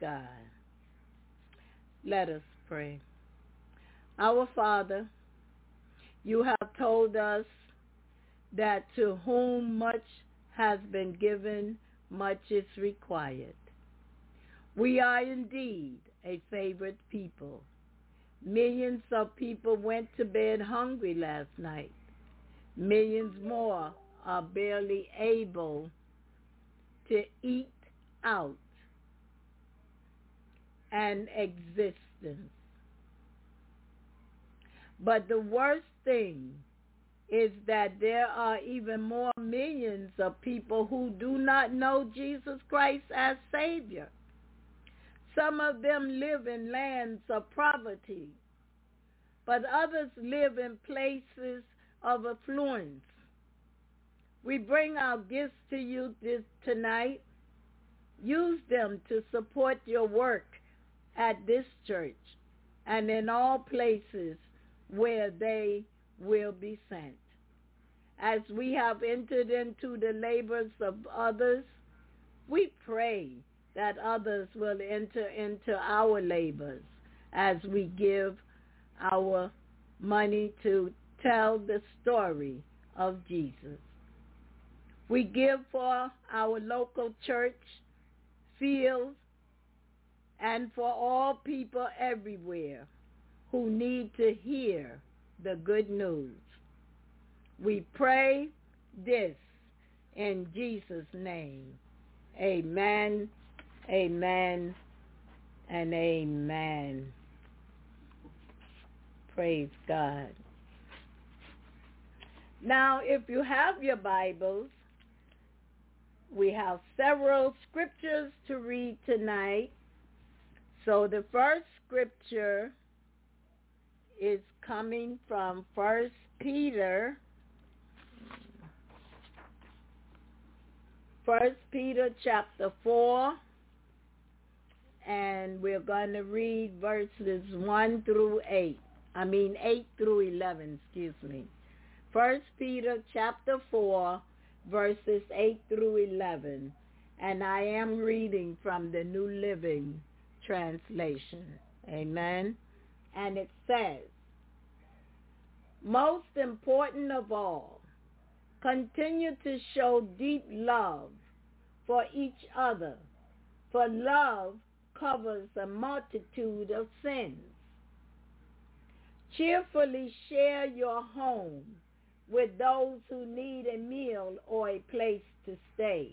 God. Let us pray. Our Father, you have told us that to whom much has been given, much is required. We are indeed a favored people. Millions of people went to bed hungry last night. Millions more are barely able to eat out an existence. But the worst thing is that there are even more millions of people who do not know Jesus Christ as Savior. Some of them live in lands of poverty, but others live in places of affluence. We bring our gifts to you this tonight. Use them to support your work at this church and in all places where they will be sent. As we have entered into the labors of others, we pray that others will enter into our labors as we give our money to tell the story of Jesus. We give for our local church, fields, and for all people everywhere who need to hear the good news. We pray this in Jesus' name. Amen, amen, and amen. Praise God. Now, if you have your Bibles, we have several scriptures to read tonight. So the first scripture is coming from First Peter, First Peter chapter four, and we're going to read verses one through eight. I mean eight through eleven, excuse me. First Peter chapter four, verses eight through eleven, and I am reading from the New Living Translation. Amen. And it says, most important of all, continue to show deep love for each other, for love covers a multitude of sins. Cheerfully share your home with those who need a meal or a place to stay.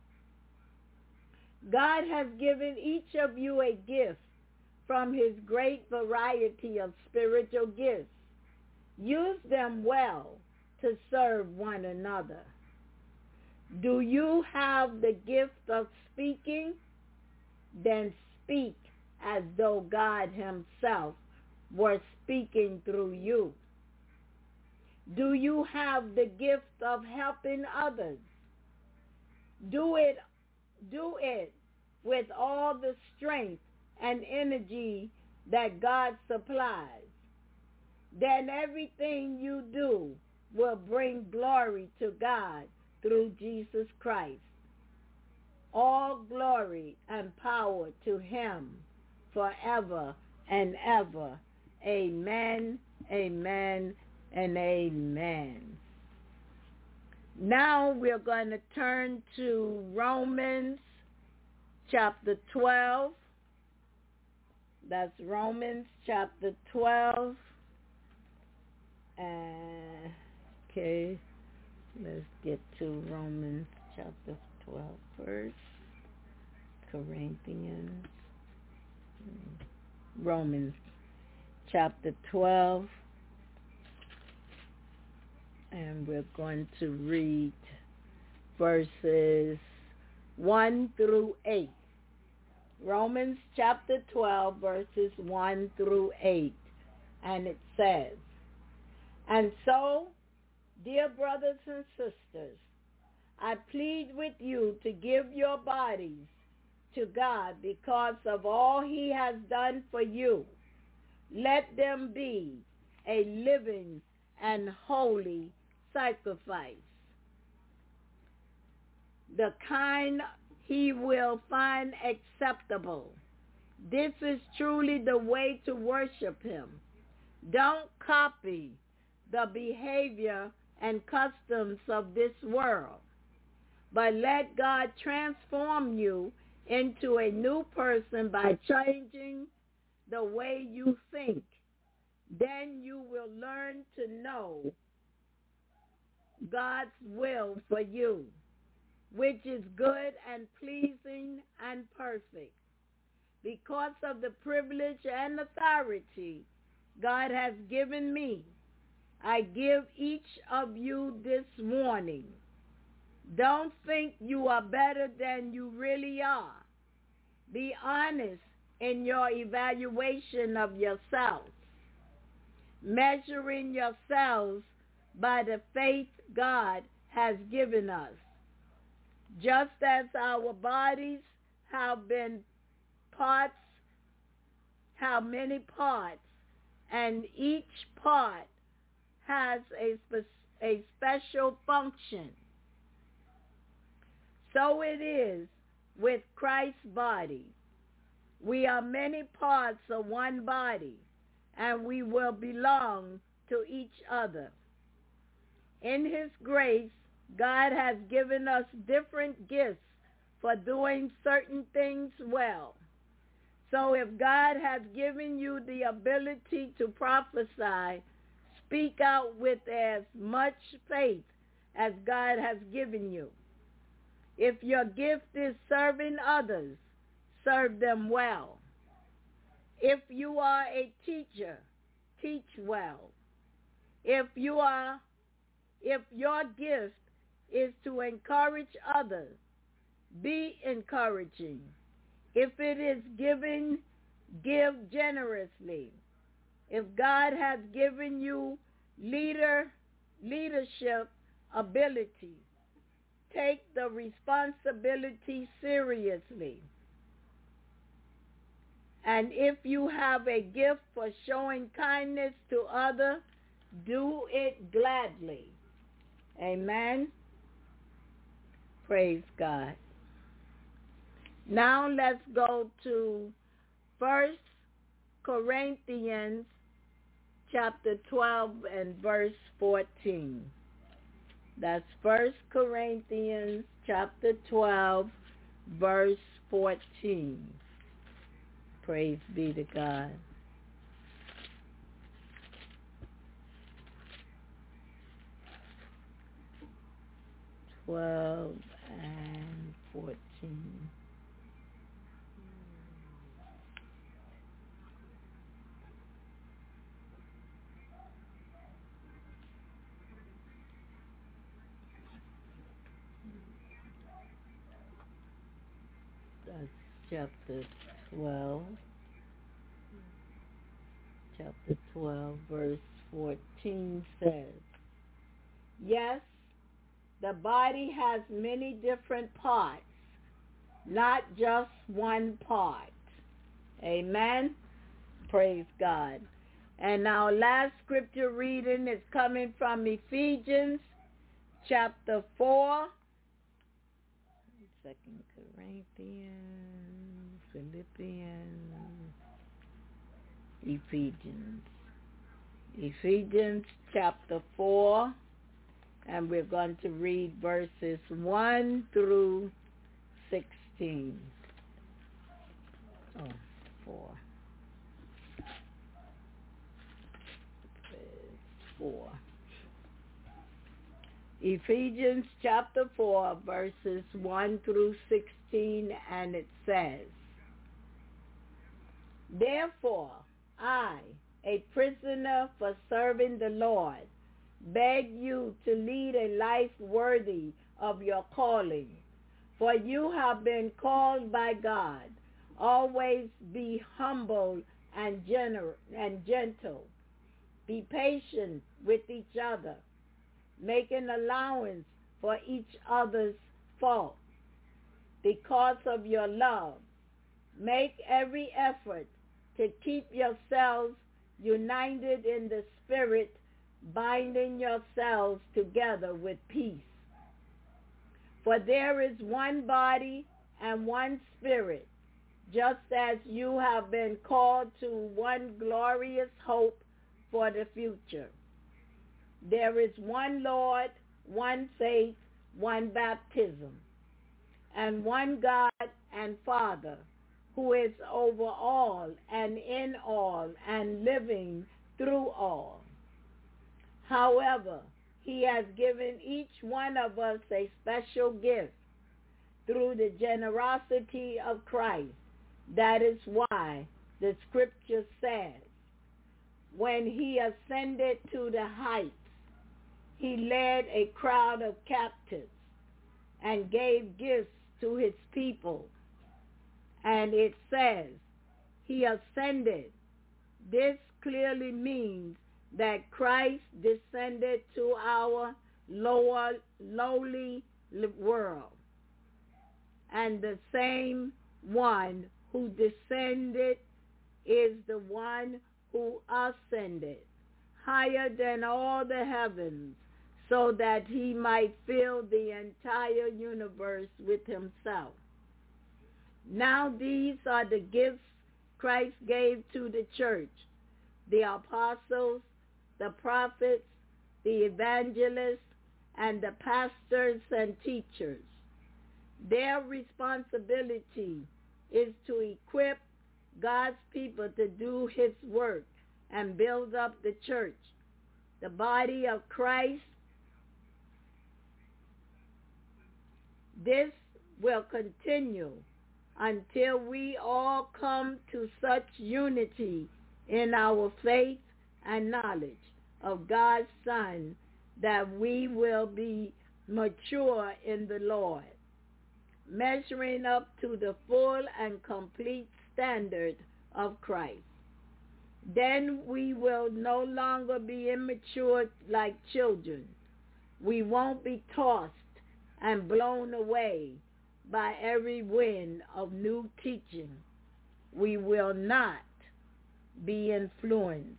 God has given each of you a gift from his great variety of spiritual gifts. Use them well to serve one another. Do you have the gift of speaking? Then speak as though God himself were speaking through you. Do you have the gift of helping others? Do it, do it with all the strength and energy that God supplies. Then everything you do will bring glory to God through Jesus Christ. All glory and power to him forever and ever. Amen, amen, and amen. Now we're going to turn to Romans chapter twelve. That's Romans chapter twelve. Uh, okay, let's get to Romans chapter twelve first. Corinthians. Romans chapter twelve. And we're going to read verses one through eight. Romans chapter twelve, verses one through eight. And it says, and so, dear brothers and sisters, I plead with you to give your bodies to God because of all he has done for you. Let them be a living and holy sacrifice, the kind he will find acceptable. This is truly the way to worship him. Don't copy the behavior and customs of this world, but let God transform you into a new person by changing the way you think. Then you will learn to know God's will for you, which is good and pleasing and perfect. Because of the privilege and authority God has given me, I give each of you this warning. Don't think you are better than you really are. Be honest in your evaluation of yourselves, measuring yourselves by the faith God has given us. Just as our bodies have been parts, how many parts, and each part has a, spe- a special function. So it is with Christ's body. We are many parts of one body, and we will belong to each other. In his grace, God has given us different gifts for doing certain things well. So if God has given you the ability to prophesy, speak out with as much faith as God has given you. If your gift is serving others, serve them well. If you are a teacher, teach well. If you are, if your gift is to encourage others, be encouraging. If it is giving, give generously. If God has given you leader, leadership ability, take the responsibility seriously. And if you have a gift for showing kindness to others, do it gladly. Amen. Praise God. Now let's go to First Corinthians chapter twelve and verse fourteen. That's First Corinthians chapter twelve, verse fourteen. Praise be to God. Twelve and fourteen. That's chapter twelve. Chapter twelve, verse fourteen says, yes, the body has many different parts, not just one part. Amen. Praise God. And our last scripture reading is coming from Ephesians chapter four. Second Corinthians, Philippians, Ephesians. Ephesians chapter four, and we're going to read verses one through sixteen. Oh, four. Four. Ephesians chapter four, verses one through sixteen, and it says, therefore, I, a prisoner for serving the Lord, beg you to lead a life worthy of your calling, for you have been called by God. Always be humble and gener- and gentle. Be patient with each other, making allowance for each other's fault. Because of your love, make every effort to keep yourselves united in the Spirit, binding yourselves together with peace. For there is one body and one Spirit, just as you have been called to one glorious hope for the future. There is one Lord, one faith, one baptism, and one God and Father, who is over all and in all and living through all. However, he has given each one of us a special gift through the generosity of Christ. That is why the scripture says, when he ascended to the heights, he led a crowd of captives and gave gifts to his people. And it says, he ascended. This clearly means that Christ descended to our lower, lowly world. And the same one who descended is the one who ascended higher than all the heavens, so that he might fill the entire universe with himself. Now these are the gifts Christ gave to the church: the apostles, the prophets, the evangelists, and the pastors and teachers. Their responsibility is to equip God's people to do his work and build up the church, the body of Christ. This will continue until we all come to such unity in our faith and knowledge of God's Son that we will be mature in the Lord, measuring up to the full and complete standard of Christ. Then we will no longer be immature like children. We won't be tossed and blown away by every wind of new teaching. We will not be influenced.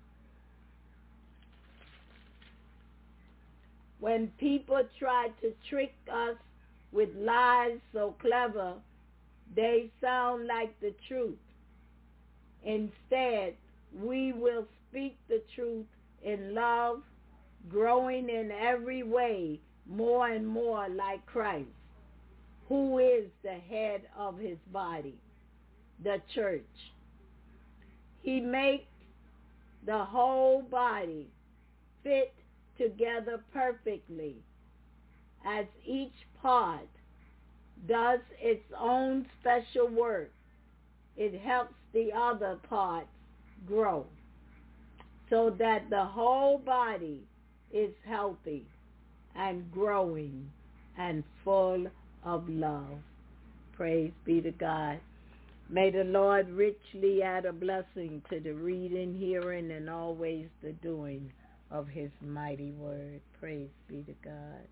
When people try to trick us with lies so clever, they sound like the truth. Instead, we will speak the truth in love, growing in every way more and more like Christ, who is the head of his body, the church. He makes the whole body fit together perfectly, as each part does its own special work. It helps the other parts grow so that the whole body is healthy and growing and full of love. Praise be to God. May the Lord richly add a blessing to the reading, hearing, and always the doing of his mighty word. Praise be to God.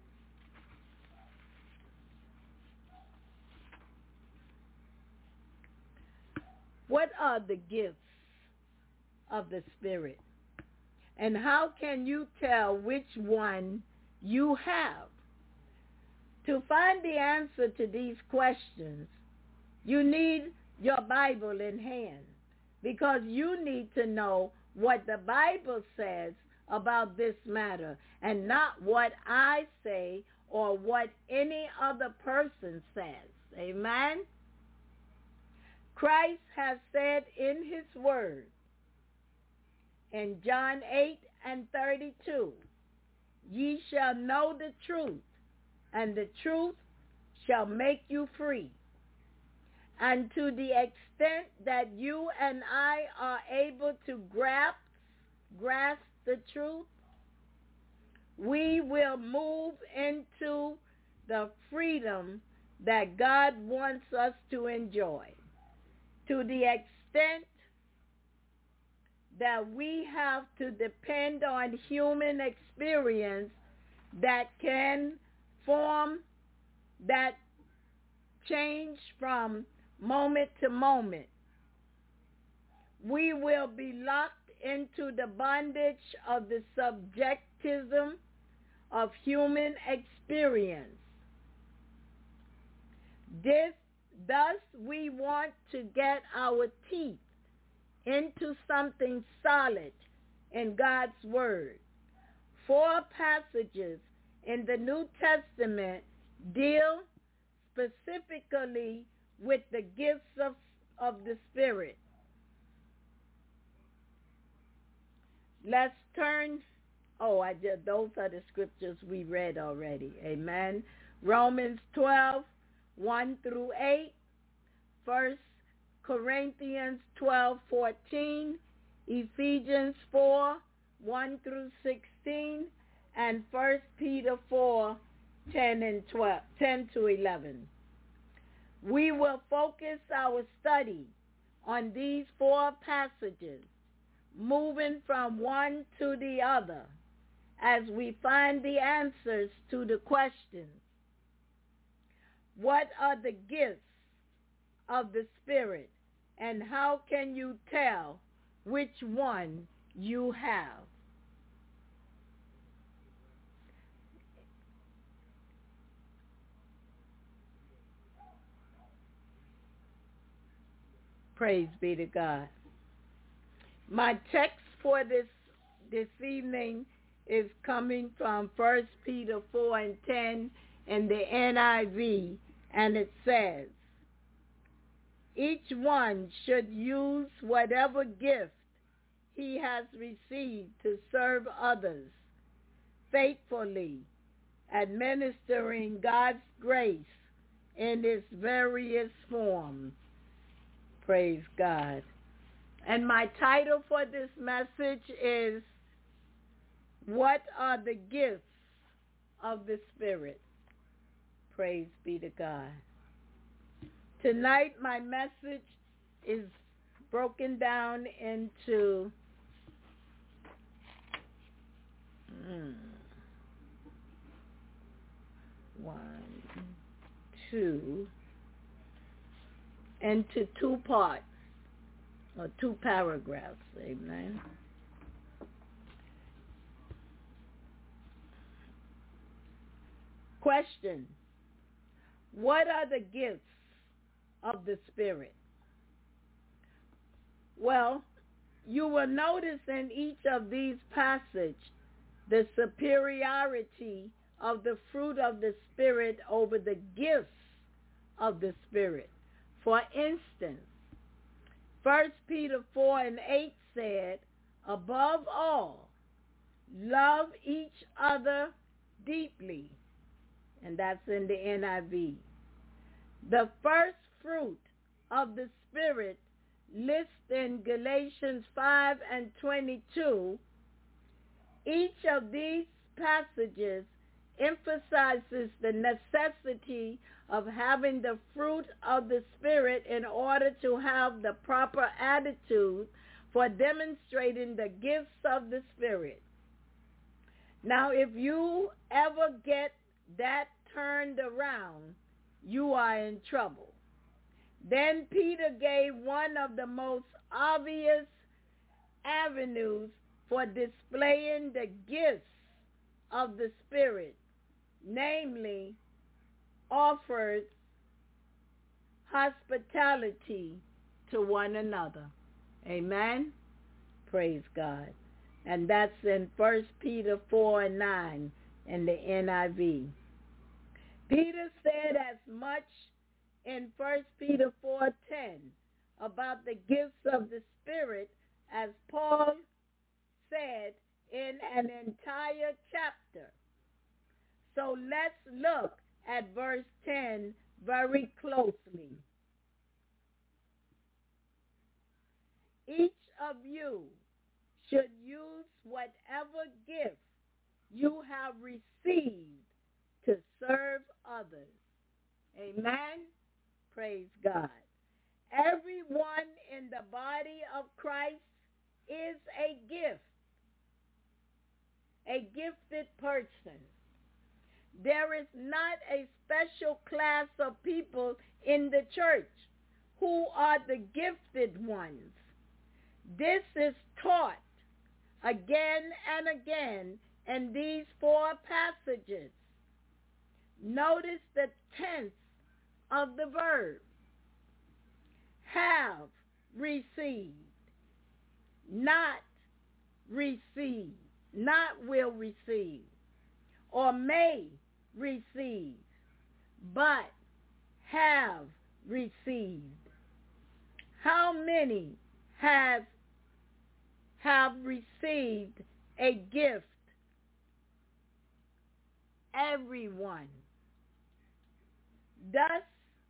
What are the gifts of the Spirit? And how can you tell which one you have? To find the answer to these questions, you need your Bible in hand, because you need to know what the Bible says about this matter and not what I say or what any other person says. Amen? Christ has said in his word in John eight and thirty-two, ye shall know the truth, and the truth shall make you free. And to the extent that you and I are able to grasp, grasp the truth, we will move into the freedom that God wants us to enjoy. To the extent that we have to depend on human experience that can form, that change from moment to moment, we will be locked into the bondage of the subjectivism of human experience. This Thus, we want to get our teeth into something solid in God's Word. Four passages in the New Testament deal specifically with the gifts of, of the Spirit. Let's turn, oh, I just, those are the scriptures we read already. Amen. Romans twelve, one through eight, First Corinthians twelve, fourteen, Ephesians four, one through sixteen, and First Peter four, ten and twelve, ten to eleven. We will focus our study on these four passages, moving from one to the other as we find the answers to the questions. What are the gifts of the Spirit, and how can you tell which one you have? Praise be to God. My text for this this evening is coming from First Peter four and ten in the N I V, and it says, each one should use whatever gift he has received to serve others faithfully, administering God's grace in its various forms. Praise God. And my title for this message is, What are the Gifts of the Spirit? Praise be to God. Tonight my message is broken down into mm, one, two, into two parts, or two paragraphs, amen. Question: what are the gifts of the Spirit? Well, you will notice in each of these passages the superiority of the fruit of the Spirit over the gifts of the Spirit. For instance, First Peter four and eight said, above all, love each other deeply. And that's in the N I V. The first fruit of the Spirit listed in Galatians five and twenty-two. Each of these passages emphasizes the necessity of having the fruit of the Spirit in order to have the proper attitude for demonstrating the gifts of the Spirit. Now, if you ever get that turned around, you are in trouble. Then Peter gave one of the most obvious avenues for displaying the gifts of the Spirit, namely, offered hospitality to one another. Amen? Praise God. And that's in First Peter four and nine in the N I V. Peter said as much in First Peter four ten about the gifts of the Spirit as Paul said in an entire chapter. So let's look at verse ten very closely. Each of you should use whatever gift you have received to serve others. Amen? Praise God. Everyone in the body of Christ is a gift, a gifted person. There is not a special class of people in the church who are the gifted ones. This is taught again and again in these four passages. Notice the tense of the verb. have received, not receive, not will receive, or may receive, but have received. How many have have received a gift? Everyone. Thus,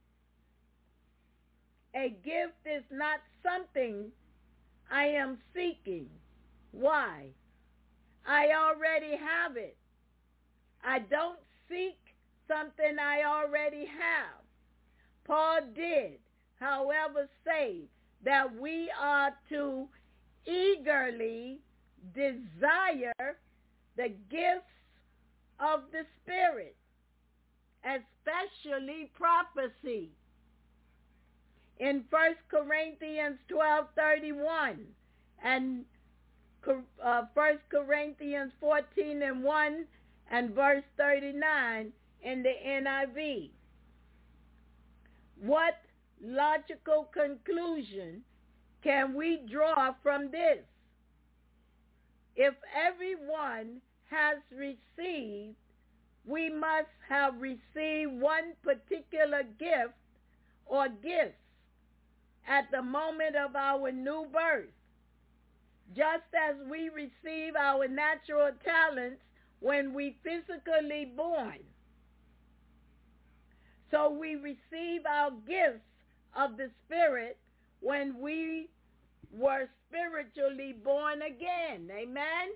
a gift is not something I am seeking. Why? I already have it. I don't seek something I already have. Paul did, however, say that we are to eagerly desire the gifts of the Spirit, especially prophecy. In First Corinthians twelve thirty-one and uh, First Corinthians fourteen and one and verse thirty-nine in the N I V. What logical conclusion can we draw from this? If everyone has received, we must have received one particular gift or gifts at the moment of our new birth, just as we receive our natural talents when we physically born. So we receive our gifts of the Spirit when we were spiritually born again. Amen?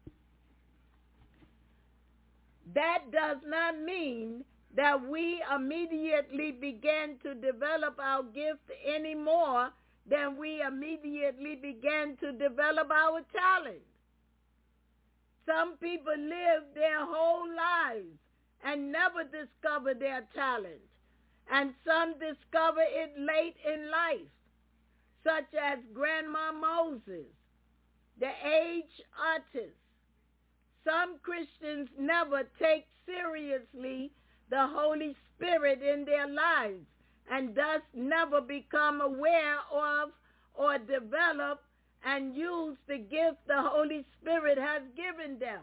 That does not mean that we immediately began to develop our gift any more than we immediately began to develop our talent. Some people live their whole lives and never discover their talent, and some discover it late in life, such as Grandma Moses, the age artist. Some Christians never take seriously the Holy Spirit in their lives and thus never become aware of or develop and use the gift the Holy Spirit has given them.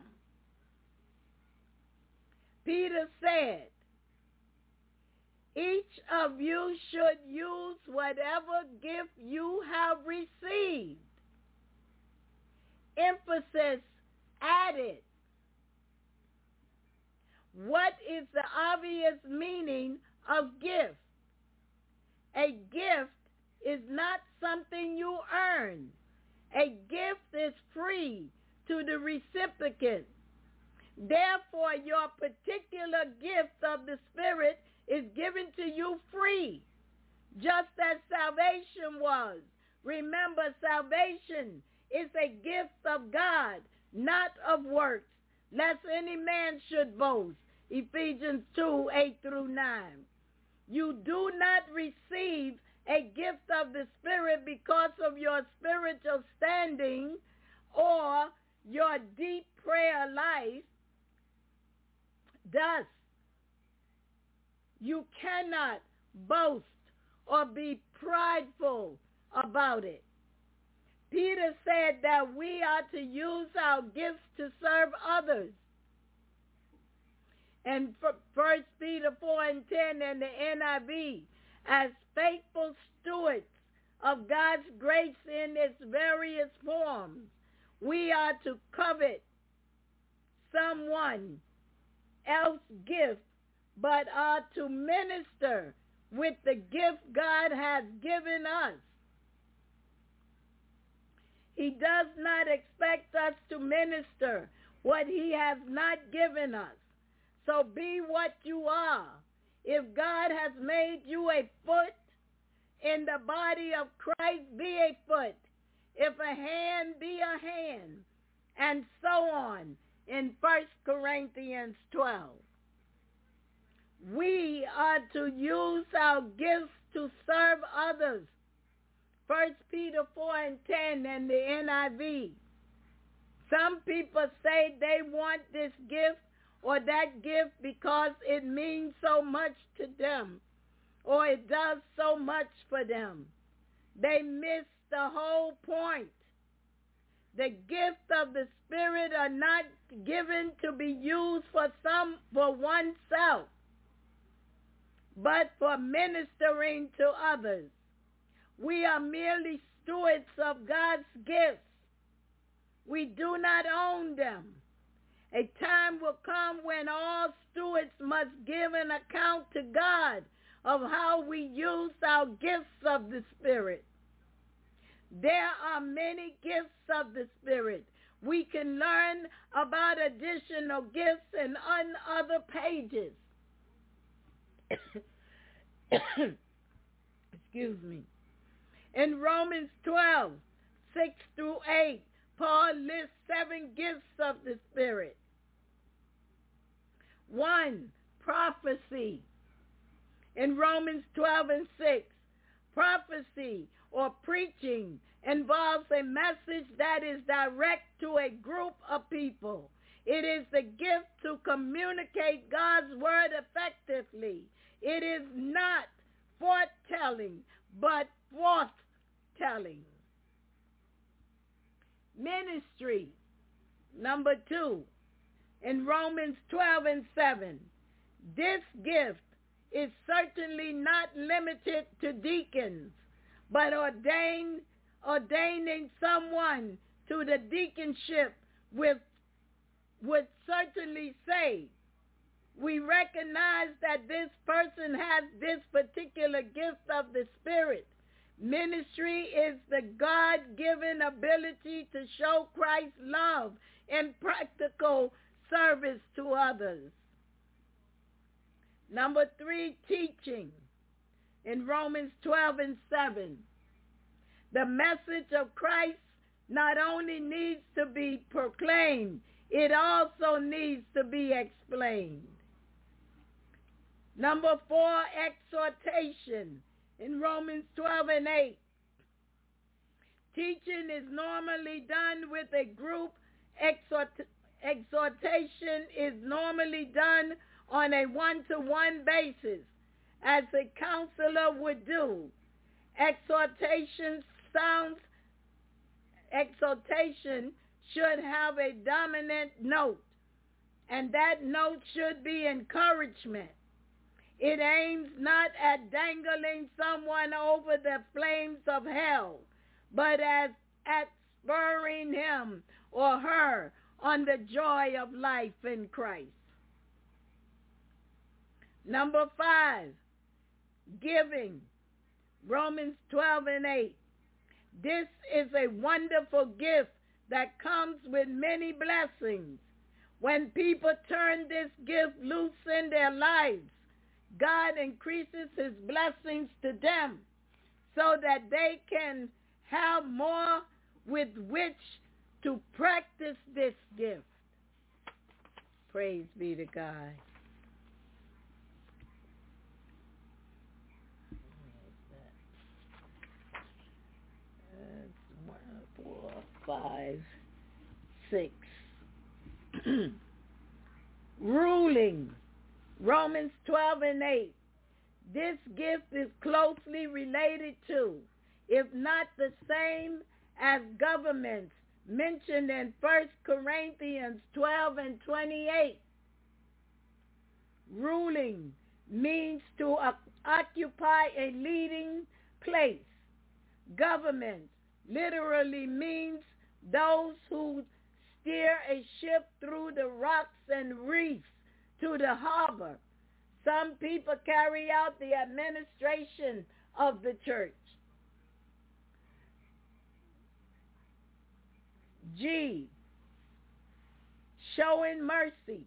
Peter said, each of you should use whatever gift you have received. Emphasis added. What is the obvious meaning of gift? A gift is not something you earn. A gift is free to the recipient. Therefore, your particular gift of the Spirit is given to you free, just as salvation was. Remember, salvation is a gift of God, not of works, lest any man should boast. Ephesians two, eight through nine. You do not receive a gift of the Spirit because of your spiritual standing or your deep prayer life. Thus, you cannot boast or be prideful about it. Peter said that we are to use our gifts to serve others. And First Peter four and ten in the N I V, as faithful stewards of God's grace in its various forms, we are to covet someone else's gift, but are to minister with the gift God has given us. He does not expect us to minister what he has not given us. So be what you are. If God has made you a foot in the body of Christ, be a foot. If a hand, be a hand. And so on in First Corinthians twelve. We are to use our gifts to serve others. First Peter four and ten in the N I V. Some people say they want this gift or that gift because it means so much to them, or it does so much for them. They miss the whole point. The gifts of the Spirit are not given to be used for some for oneself, but for ministering to others. We are merely stewards of God's gifts. We do not own them. A time will come when all stewards must give an account to God of how we use our gifts of the Spirit. There are many gifts of the Spirit. We can learn about additional gifts in on other pages. Excuse me. In Romans twelve, six through eight, Paul lists seven gifts of the Spirit. One, prophecy. In Romans twelve and six, prophecy or preaching involves a message that is direct to a group of people. It is the gift to communicate God's word effectively. It is not foretelling, but forthtelling. Ministry, number two, in Romans twelve and seven, this gift is certainly not limited to deacons, but ordain, ordaining someone to the deaconship with, would certainly say, we recognize that this person has this particular gift of the Spirit. Ministry is the God-given ability to show Christ's love in practical service to others. Number three, teaching. In Romans twelve and seven, the message of Christ not only needs to be proclaimed, it also needs to be explained. Number four, exhortation. In Romans twelve and eight, teaching is normally done with a group. Exhort, exhortation is normally done on a one-to-one basis, as a counselor would do. Exhortation sounds, exhortation should have a dominant note, and that note should be encouragement. It aims not at dangling someone over the flames of hell, but as at spurring him or her on the joy of life in Christ. Number five, giving. Romans twelve and eight. This is a wonderful gift that comes with many blessings. When people turn this gift loose in their lives, God increases his blessings to them so that they can have more with which to practice this gift. Praise be to God. Four, five, six. Ruling. Romans twelve and eight. This gift is closely related to, if not the same as governments mentioned in First Corinthians twelve and twenty-eight. Ruling means to uh, occupy a leading place. Government literally means those who steer a ship through the rocks and reefs to the harbor. Some people carry out the administration of the church. G, showing mercy.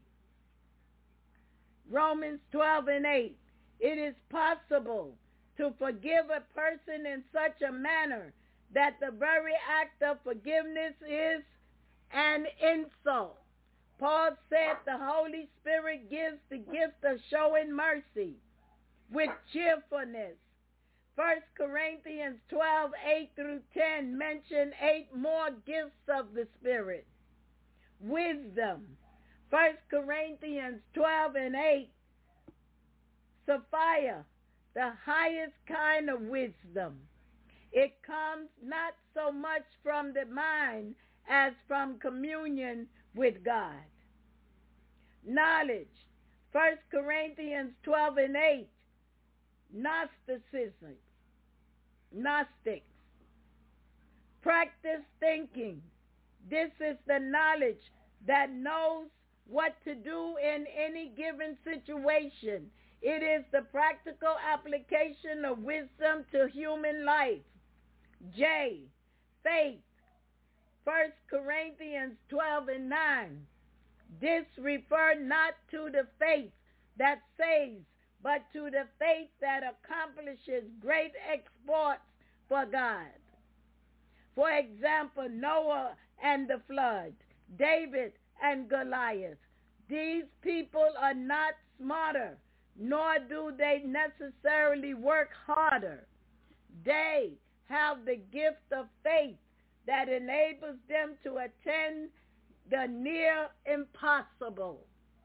Romans twelve and eight. It is possible to forgive a person in such a manner that the very act of forgiveness is an insult. Paul said the Holy Spirit gives the gift of showing mercy with cheerfulness. First Corinthians twelve, eight through ten mention eight more gifts of the Spirit. Wisdom. First Corinthians twelve and eight. Sophia, the highest kind of wisdom. It comes not so much from the mind as from communion with God. Knowledge. First Corinthians twelve and eight. Gnosticism. Gnostics. Practice thinking. This is the knowledge that knows what to do in any given situation. It is the practical application of wisdom to human life. J. Faith. First Corinthians twelve and nine. This refer not to the faith that saves, but to the faith that accomplishes great exploits for God. For example, Noah and the flood, David and Goliath. These people are not smarter, nor do they necessarily work harder. They have the gift of faith that enables them to attain the near impossible.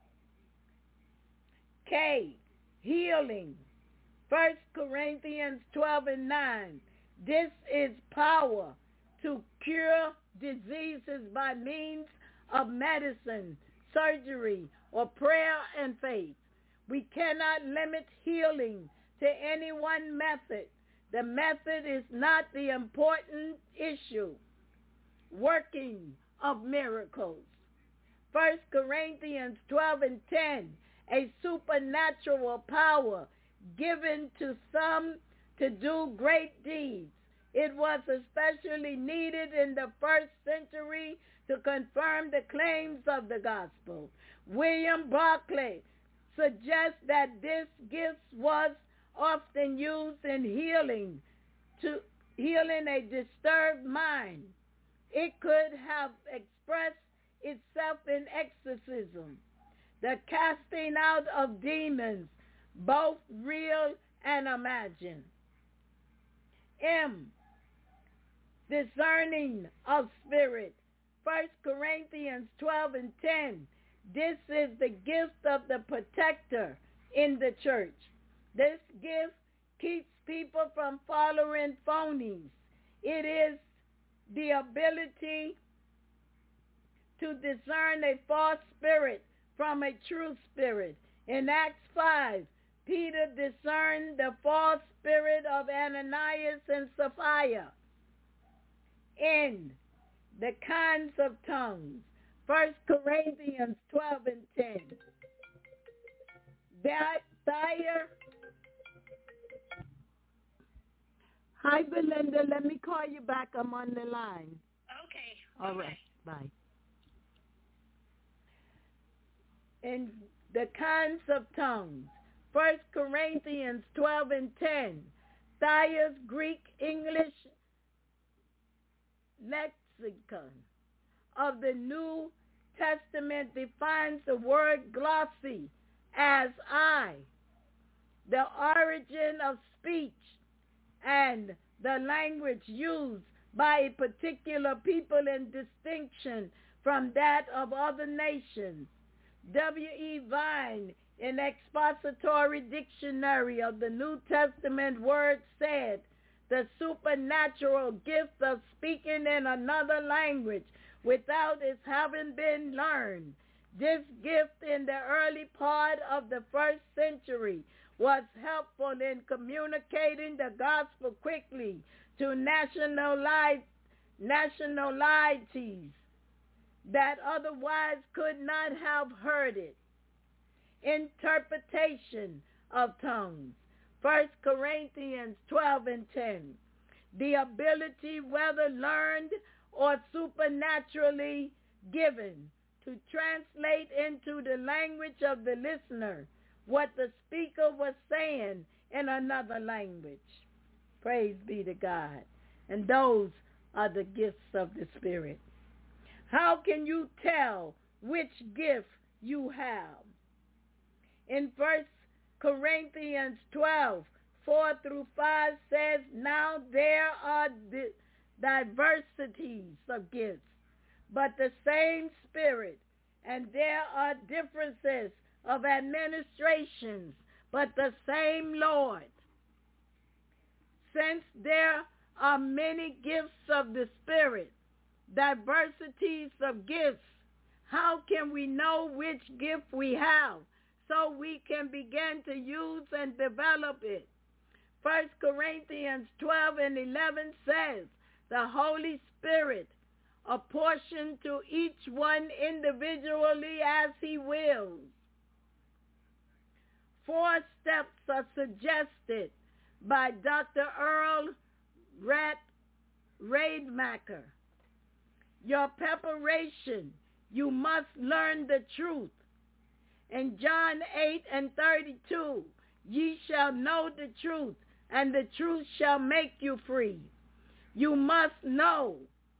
K. Healing. First Corinthians twelve and nine. This is power to cure diseases by means of medicine, surgery, or prayer and faith. We cannot limit healing to any one method. The method is not the important issue. Working of miracles. First Corinthians twelve and ten. A supernatural power given to some to do great deeds. It was especially needed in the first century to confirm the claims of the gospel. William Barclay suggests that this gift was often used in healing, to healing a disturbed mind. It could have expressed itself in exorcism, the casting out of demons, both real and imagined. M. Discerning of spirit. First Corinthians twelve and ten. This is the gift of the protector in the church. This gift keeps people from following phonies. It is the ability to discern a false spirit from a true spirit. In Acts five, Peter discerned the false spirit of Ananias and Sapphira. In the kinds of tongues. First Corinthians twelve and ten. Thyre. Hi, Belinda. Let me call you back. I'm on the line. Okay. All okay. right. Bye. In the kinds of tongues. First Corinthians twelve and ten. Thyre's Greek English lexicon of the New Testament defines the word glossy as I, the origin of speech and the language used by a particular people in distinction from that of other nations. W E Vine, in Expository Dictionary of the New Testament Word, said, the supernatural gift of speaking in another language without its having been learned. This gift in the early part of the first century was helpful in communicating the gospel quickly to nationalities that otherwise could not have heard it. Interpretation of tongues. First Corinthians twelve and ten. The ability, whether learned or supernaturally given, to translate into the language of the listener what the speaker was saying in another language. Praise be to God. And those are the gifts of the Spirit. How can you tell which gift you have? In First Corinthians twelve, four through five says, now there are di- diversities of gifts, but the same Spirit, and there are differences of administrations, but the same Lord. Since there are many gifts of the Spirit, diversities of gifts. How can we know which gift we have so we can begin to use and develop it? First Corinthians twelve and eleven says, the Holy Spirit apportioned to each one individually as he wills. Four steps are suggested by Doctor Earl Rat Rademacher. Your preparation, you must learn the truth. In John eight and thirty-two, ye shall know the truth, and the truth shall make you free. You must know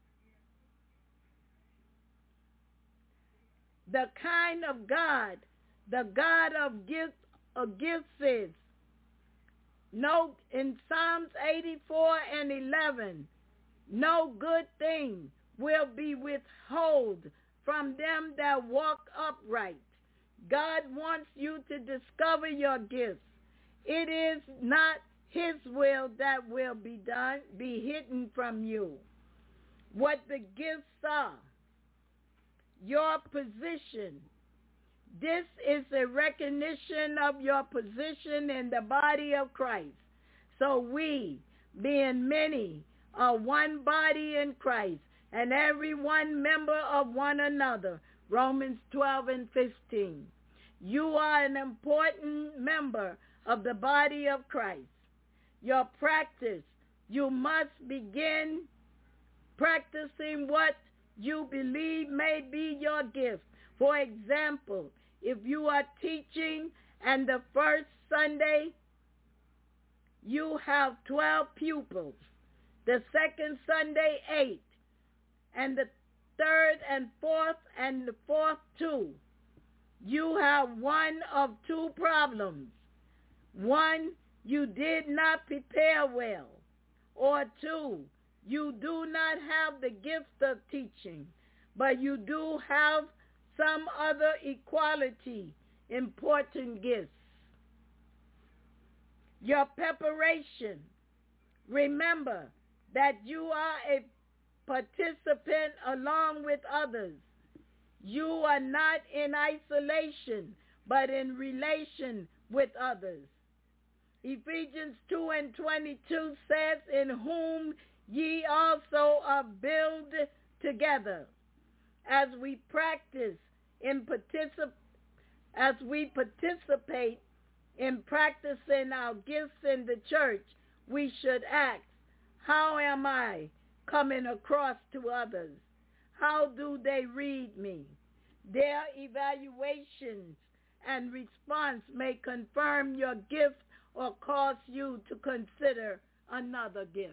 the kind of God, the God of gifts, of gifts is. No, in Psalms eighty-four and eleven, no good thing will be withheld from them that walk upright. God wants you to discover your gifts. It is not his will that will be done, be hidden from you. What the gifts are, your position. This is a recognition of your position in the body of Christ. So we, being many, are one body in Christ, and every one member of one another. Romans twelve and fifteen. You are an important member of the body of Christ. Your practice, you must begin practicing what you believe may be your gift. For example, if you are teaching and the first Sunday you have twelve pupils, the second Sunday eight, and the third and fourth and the fourth two, you have one of two problems. One, you did not prepare well, or two, you do not have the gift of teaching, but you do have some other equality important gifts. Your preparation. Remember that you are a participant along with others. You are not in isolation, but in relation with others. Ephesians two and twenty-two says, in whom ye also are built together as we practice in particip- as we participate in practicing our gifts in the church. We should ask, how am I coming across to others? How do they read me? Their evaluations and response may confirm your gift or cause you to consider another gift.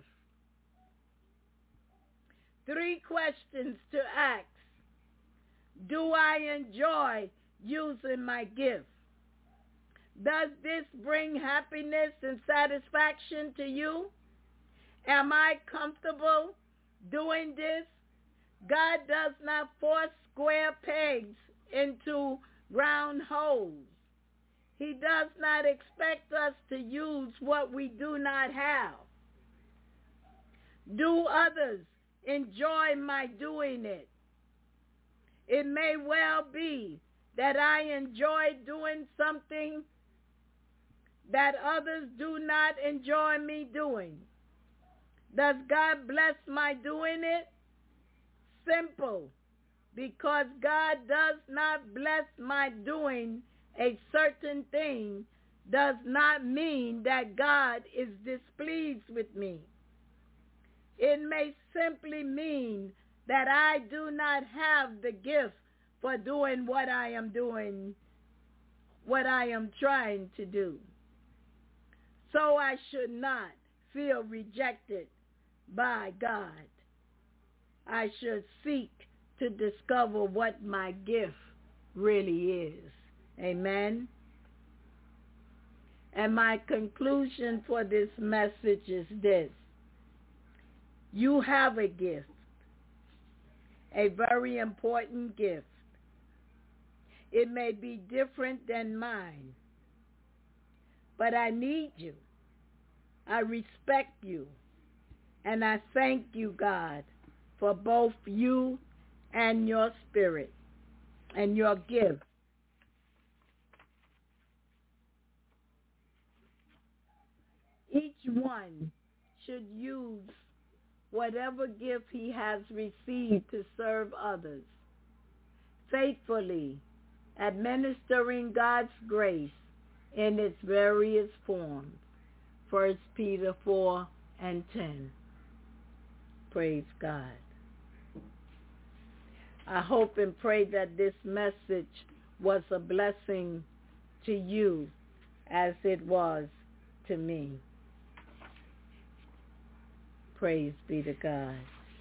Three questions to ask. Do I enjoy using my gift? Does this bring happiness and satisfaction to you? Am I comfortable doing this? God does not force square pegs into round holes. He does not expect us to use what we do not have. Do others enjoy my doing it? It may well be that I enjoy doing something that others do not enjoy me doing. Does God bless my doing it? Simple. Because God does not bless my doing a certain thing does not mean that God is displeased with me. It may simply mean that I do not have the gift for doing what I am doing, what I am trying to do. So I should not feel rejected by God. I should seek to discover what my gift really is. Amen. And my conclusion for this message is this. You have a gift, a very important gift. It may be different than mine, but I need you. I respect you, And I thank you, God, for both you and your spirit and your gift. Each one should use whatever gift he has received to serve others, faithfully administering God's grace in its various forms. First Peter four and ten. Praise God. I hope and pray that this message was a blessing to you as it was to me. Praise be to God.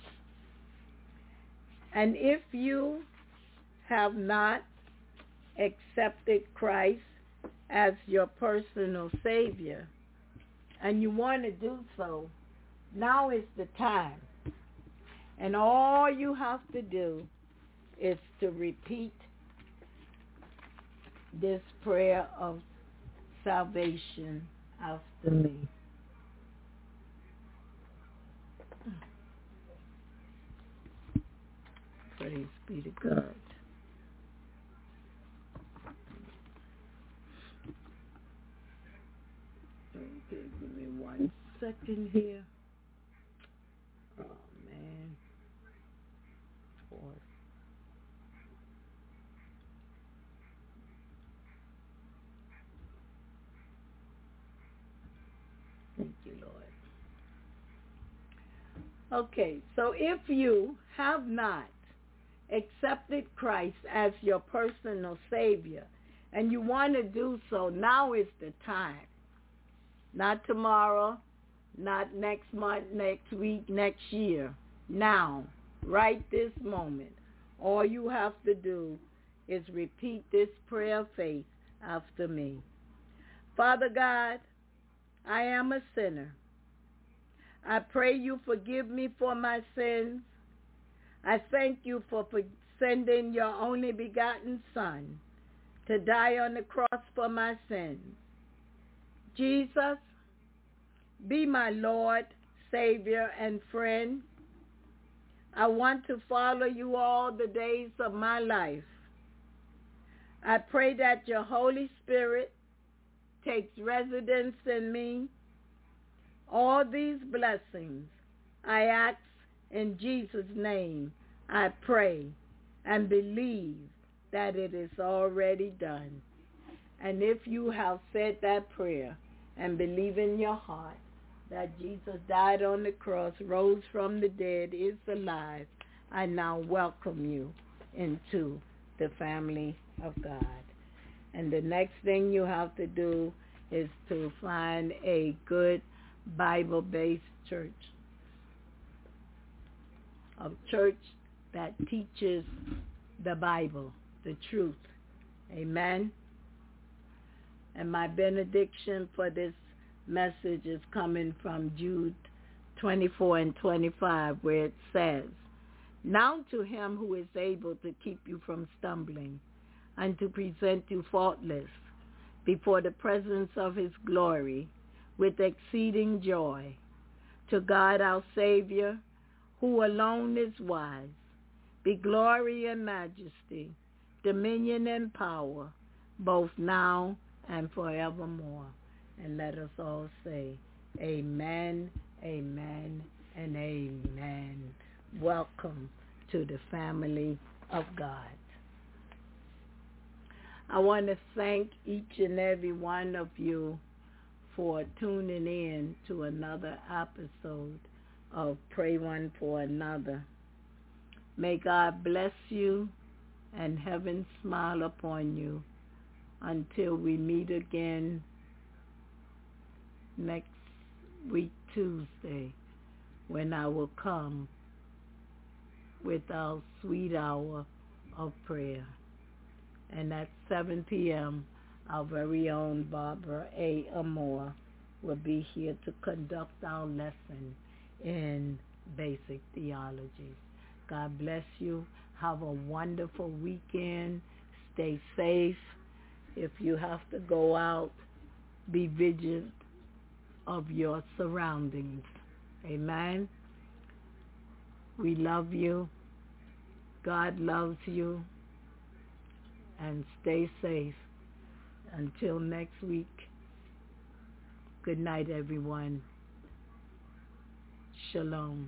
And if you have not accepted Christ as your personal Savior, and you want to do so, now is the time. And all you have to do is to repeat this prayer of salvation after me. Praise be to God. Okay, give me one second here. Oh, man. Four. Thank you, Lord. Okay, so if you have not accepted Christ as your personal Savior, and you want to do so, now is the time. Not tomorrow, not next month, next week, next year. Now, right this moment. All you have to do is repeat this prayer of faith after me. Father God, I am a sinner. I pray you forgive me for my sins. I thank you for sending your only begotten Son to die on the cross for my sins. Jesus, be my Lord, Savior, and friend. I want to follow you all the days of my life. I pray that your Holy Spirit takes residence in me. All these blessings I ask in Jesus' name. I pray and believe that it is already done. And if you have said that prayer and believe in your heart that Jesus died on the cross, rose from the dead, is alive, I now welcome you into the family of God. And the next thing you have to do is to find a good Bible-based church, a church that teaches the Bible, the truth. Amen. And my benediction for this message is coming from Jude twenty-four and twenty-five, where it says, now to him who is able to keep you from stumbling and to present you faultless before the presence of his glory with exceeding joy, to God our Savior, who alone is wise, be glory and majesty, dominion and power, both now and forevermore. And let us all say, amen, amen, and amen. Welcome to the family of God. I want to thank each and every one of you for tuning in to another episode of Pray One for Another. May God bless you and heaven smile upon you until we meet again next week, Tuesday, when I will come with our sweet hour of prayer. And at seven p.m., our very own Barbara A. Amore will be here to conduct our lesson in basic theology. God bless you. Have a wonderful weekend. Stay safe. If you have to go out, be vigilant of your surroundings. Amen. We love you. God loves you. And stay safe. Until next week. Good night, everyone. Shalom.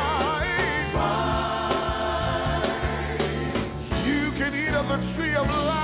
Tree of life.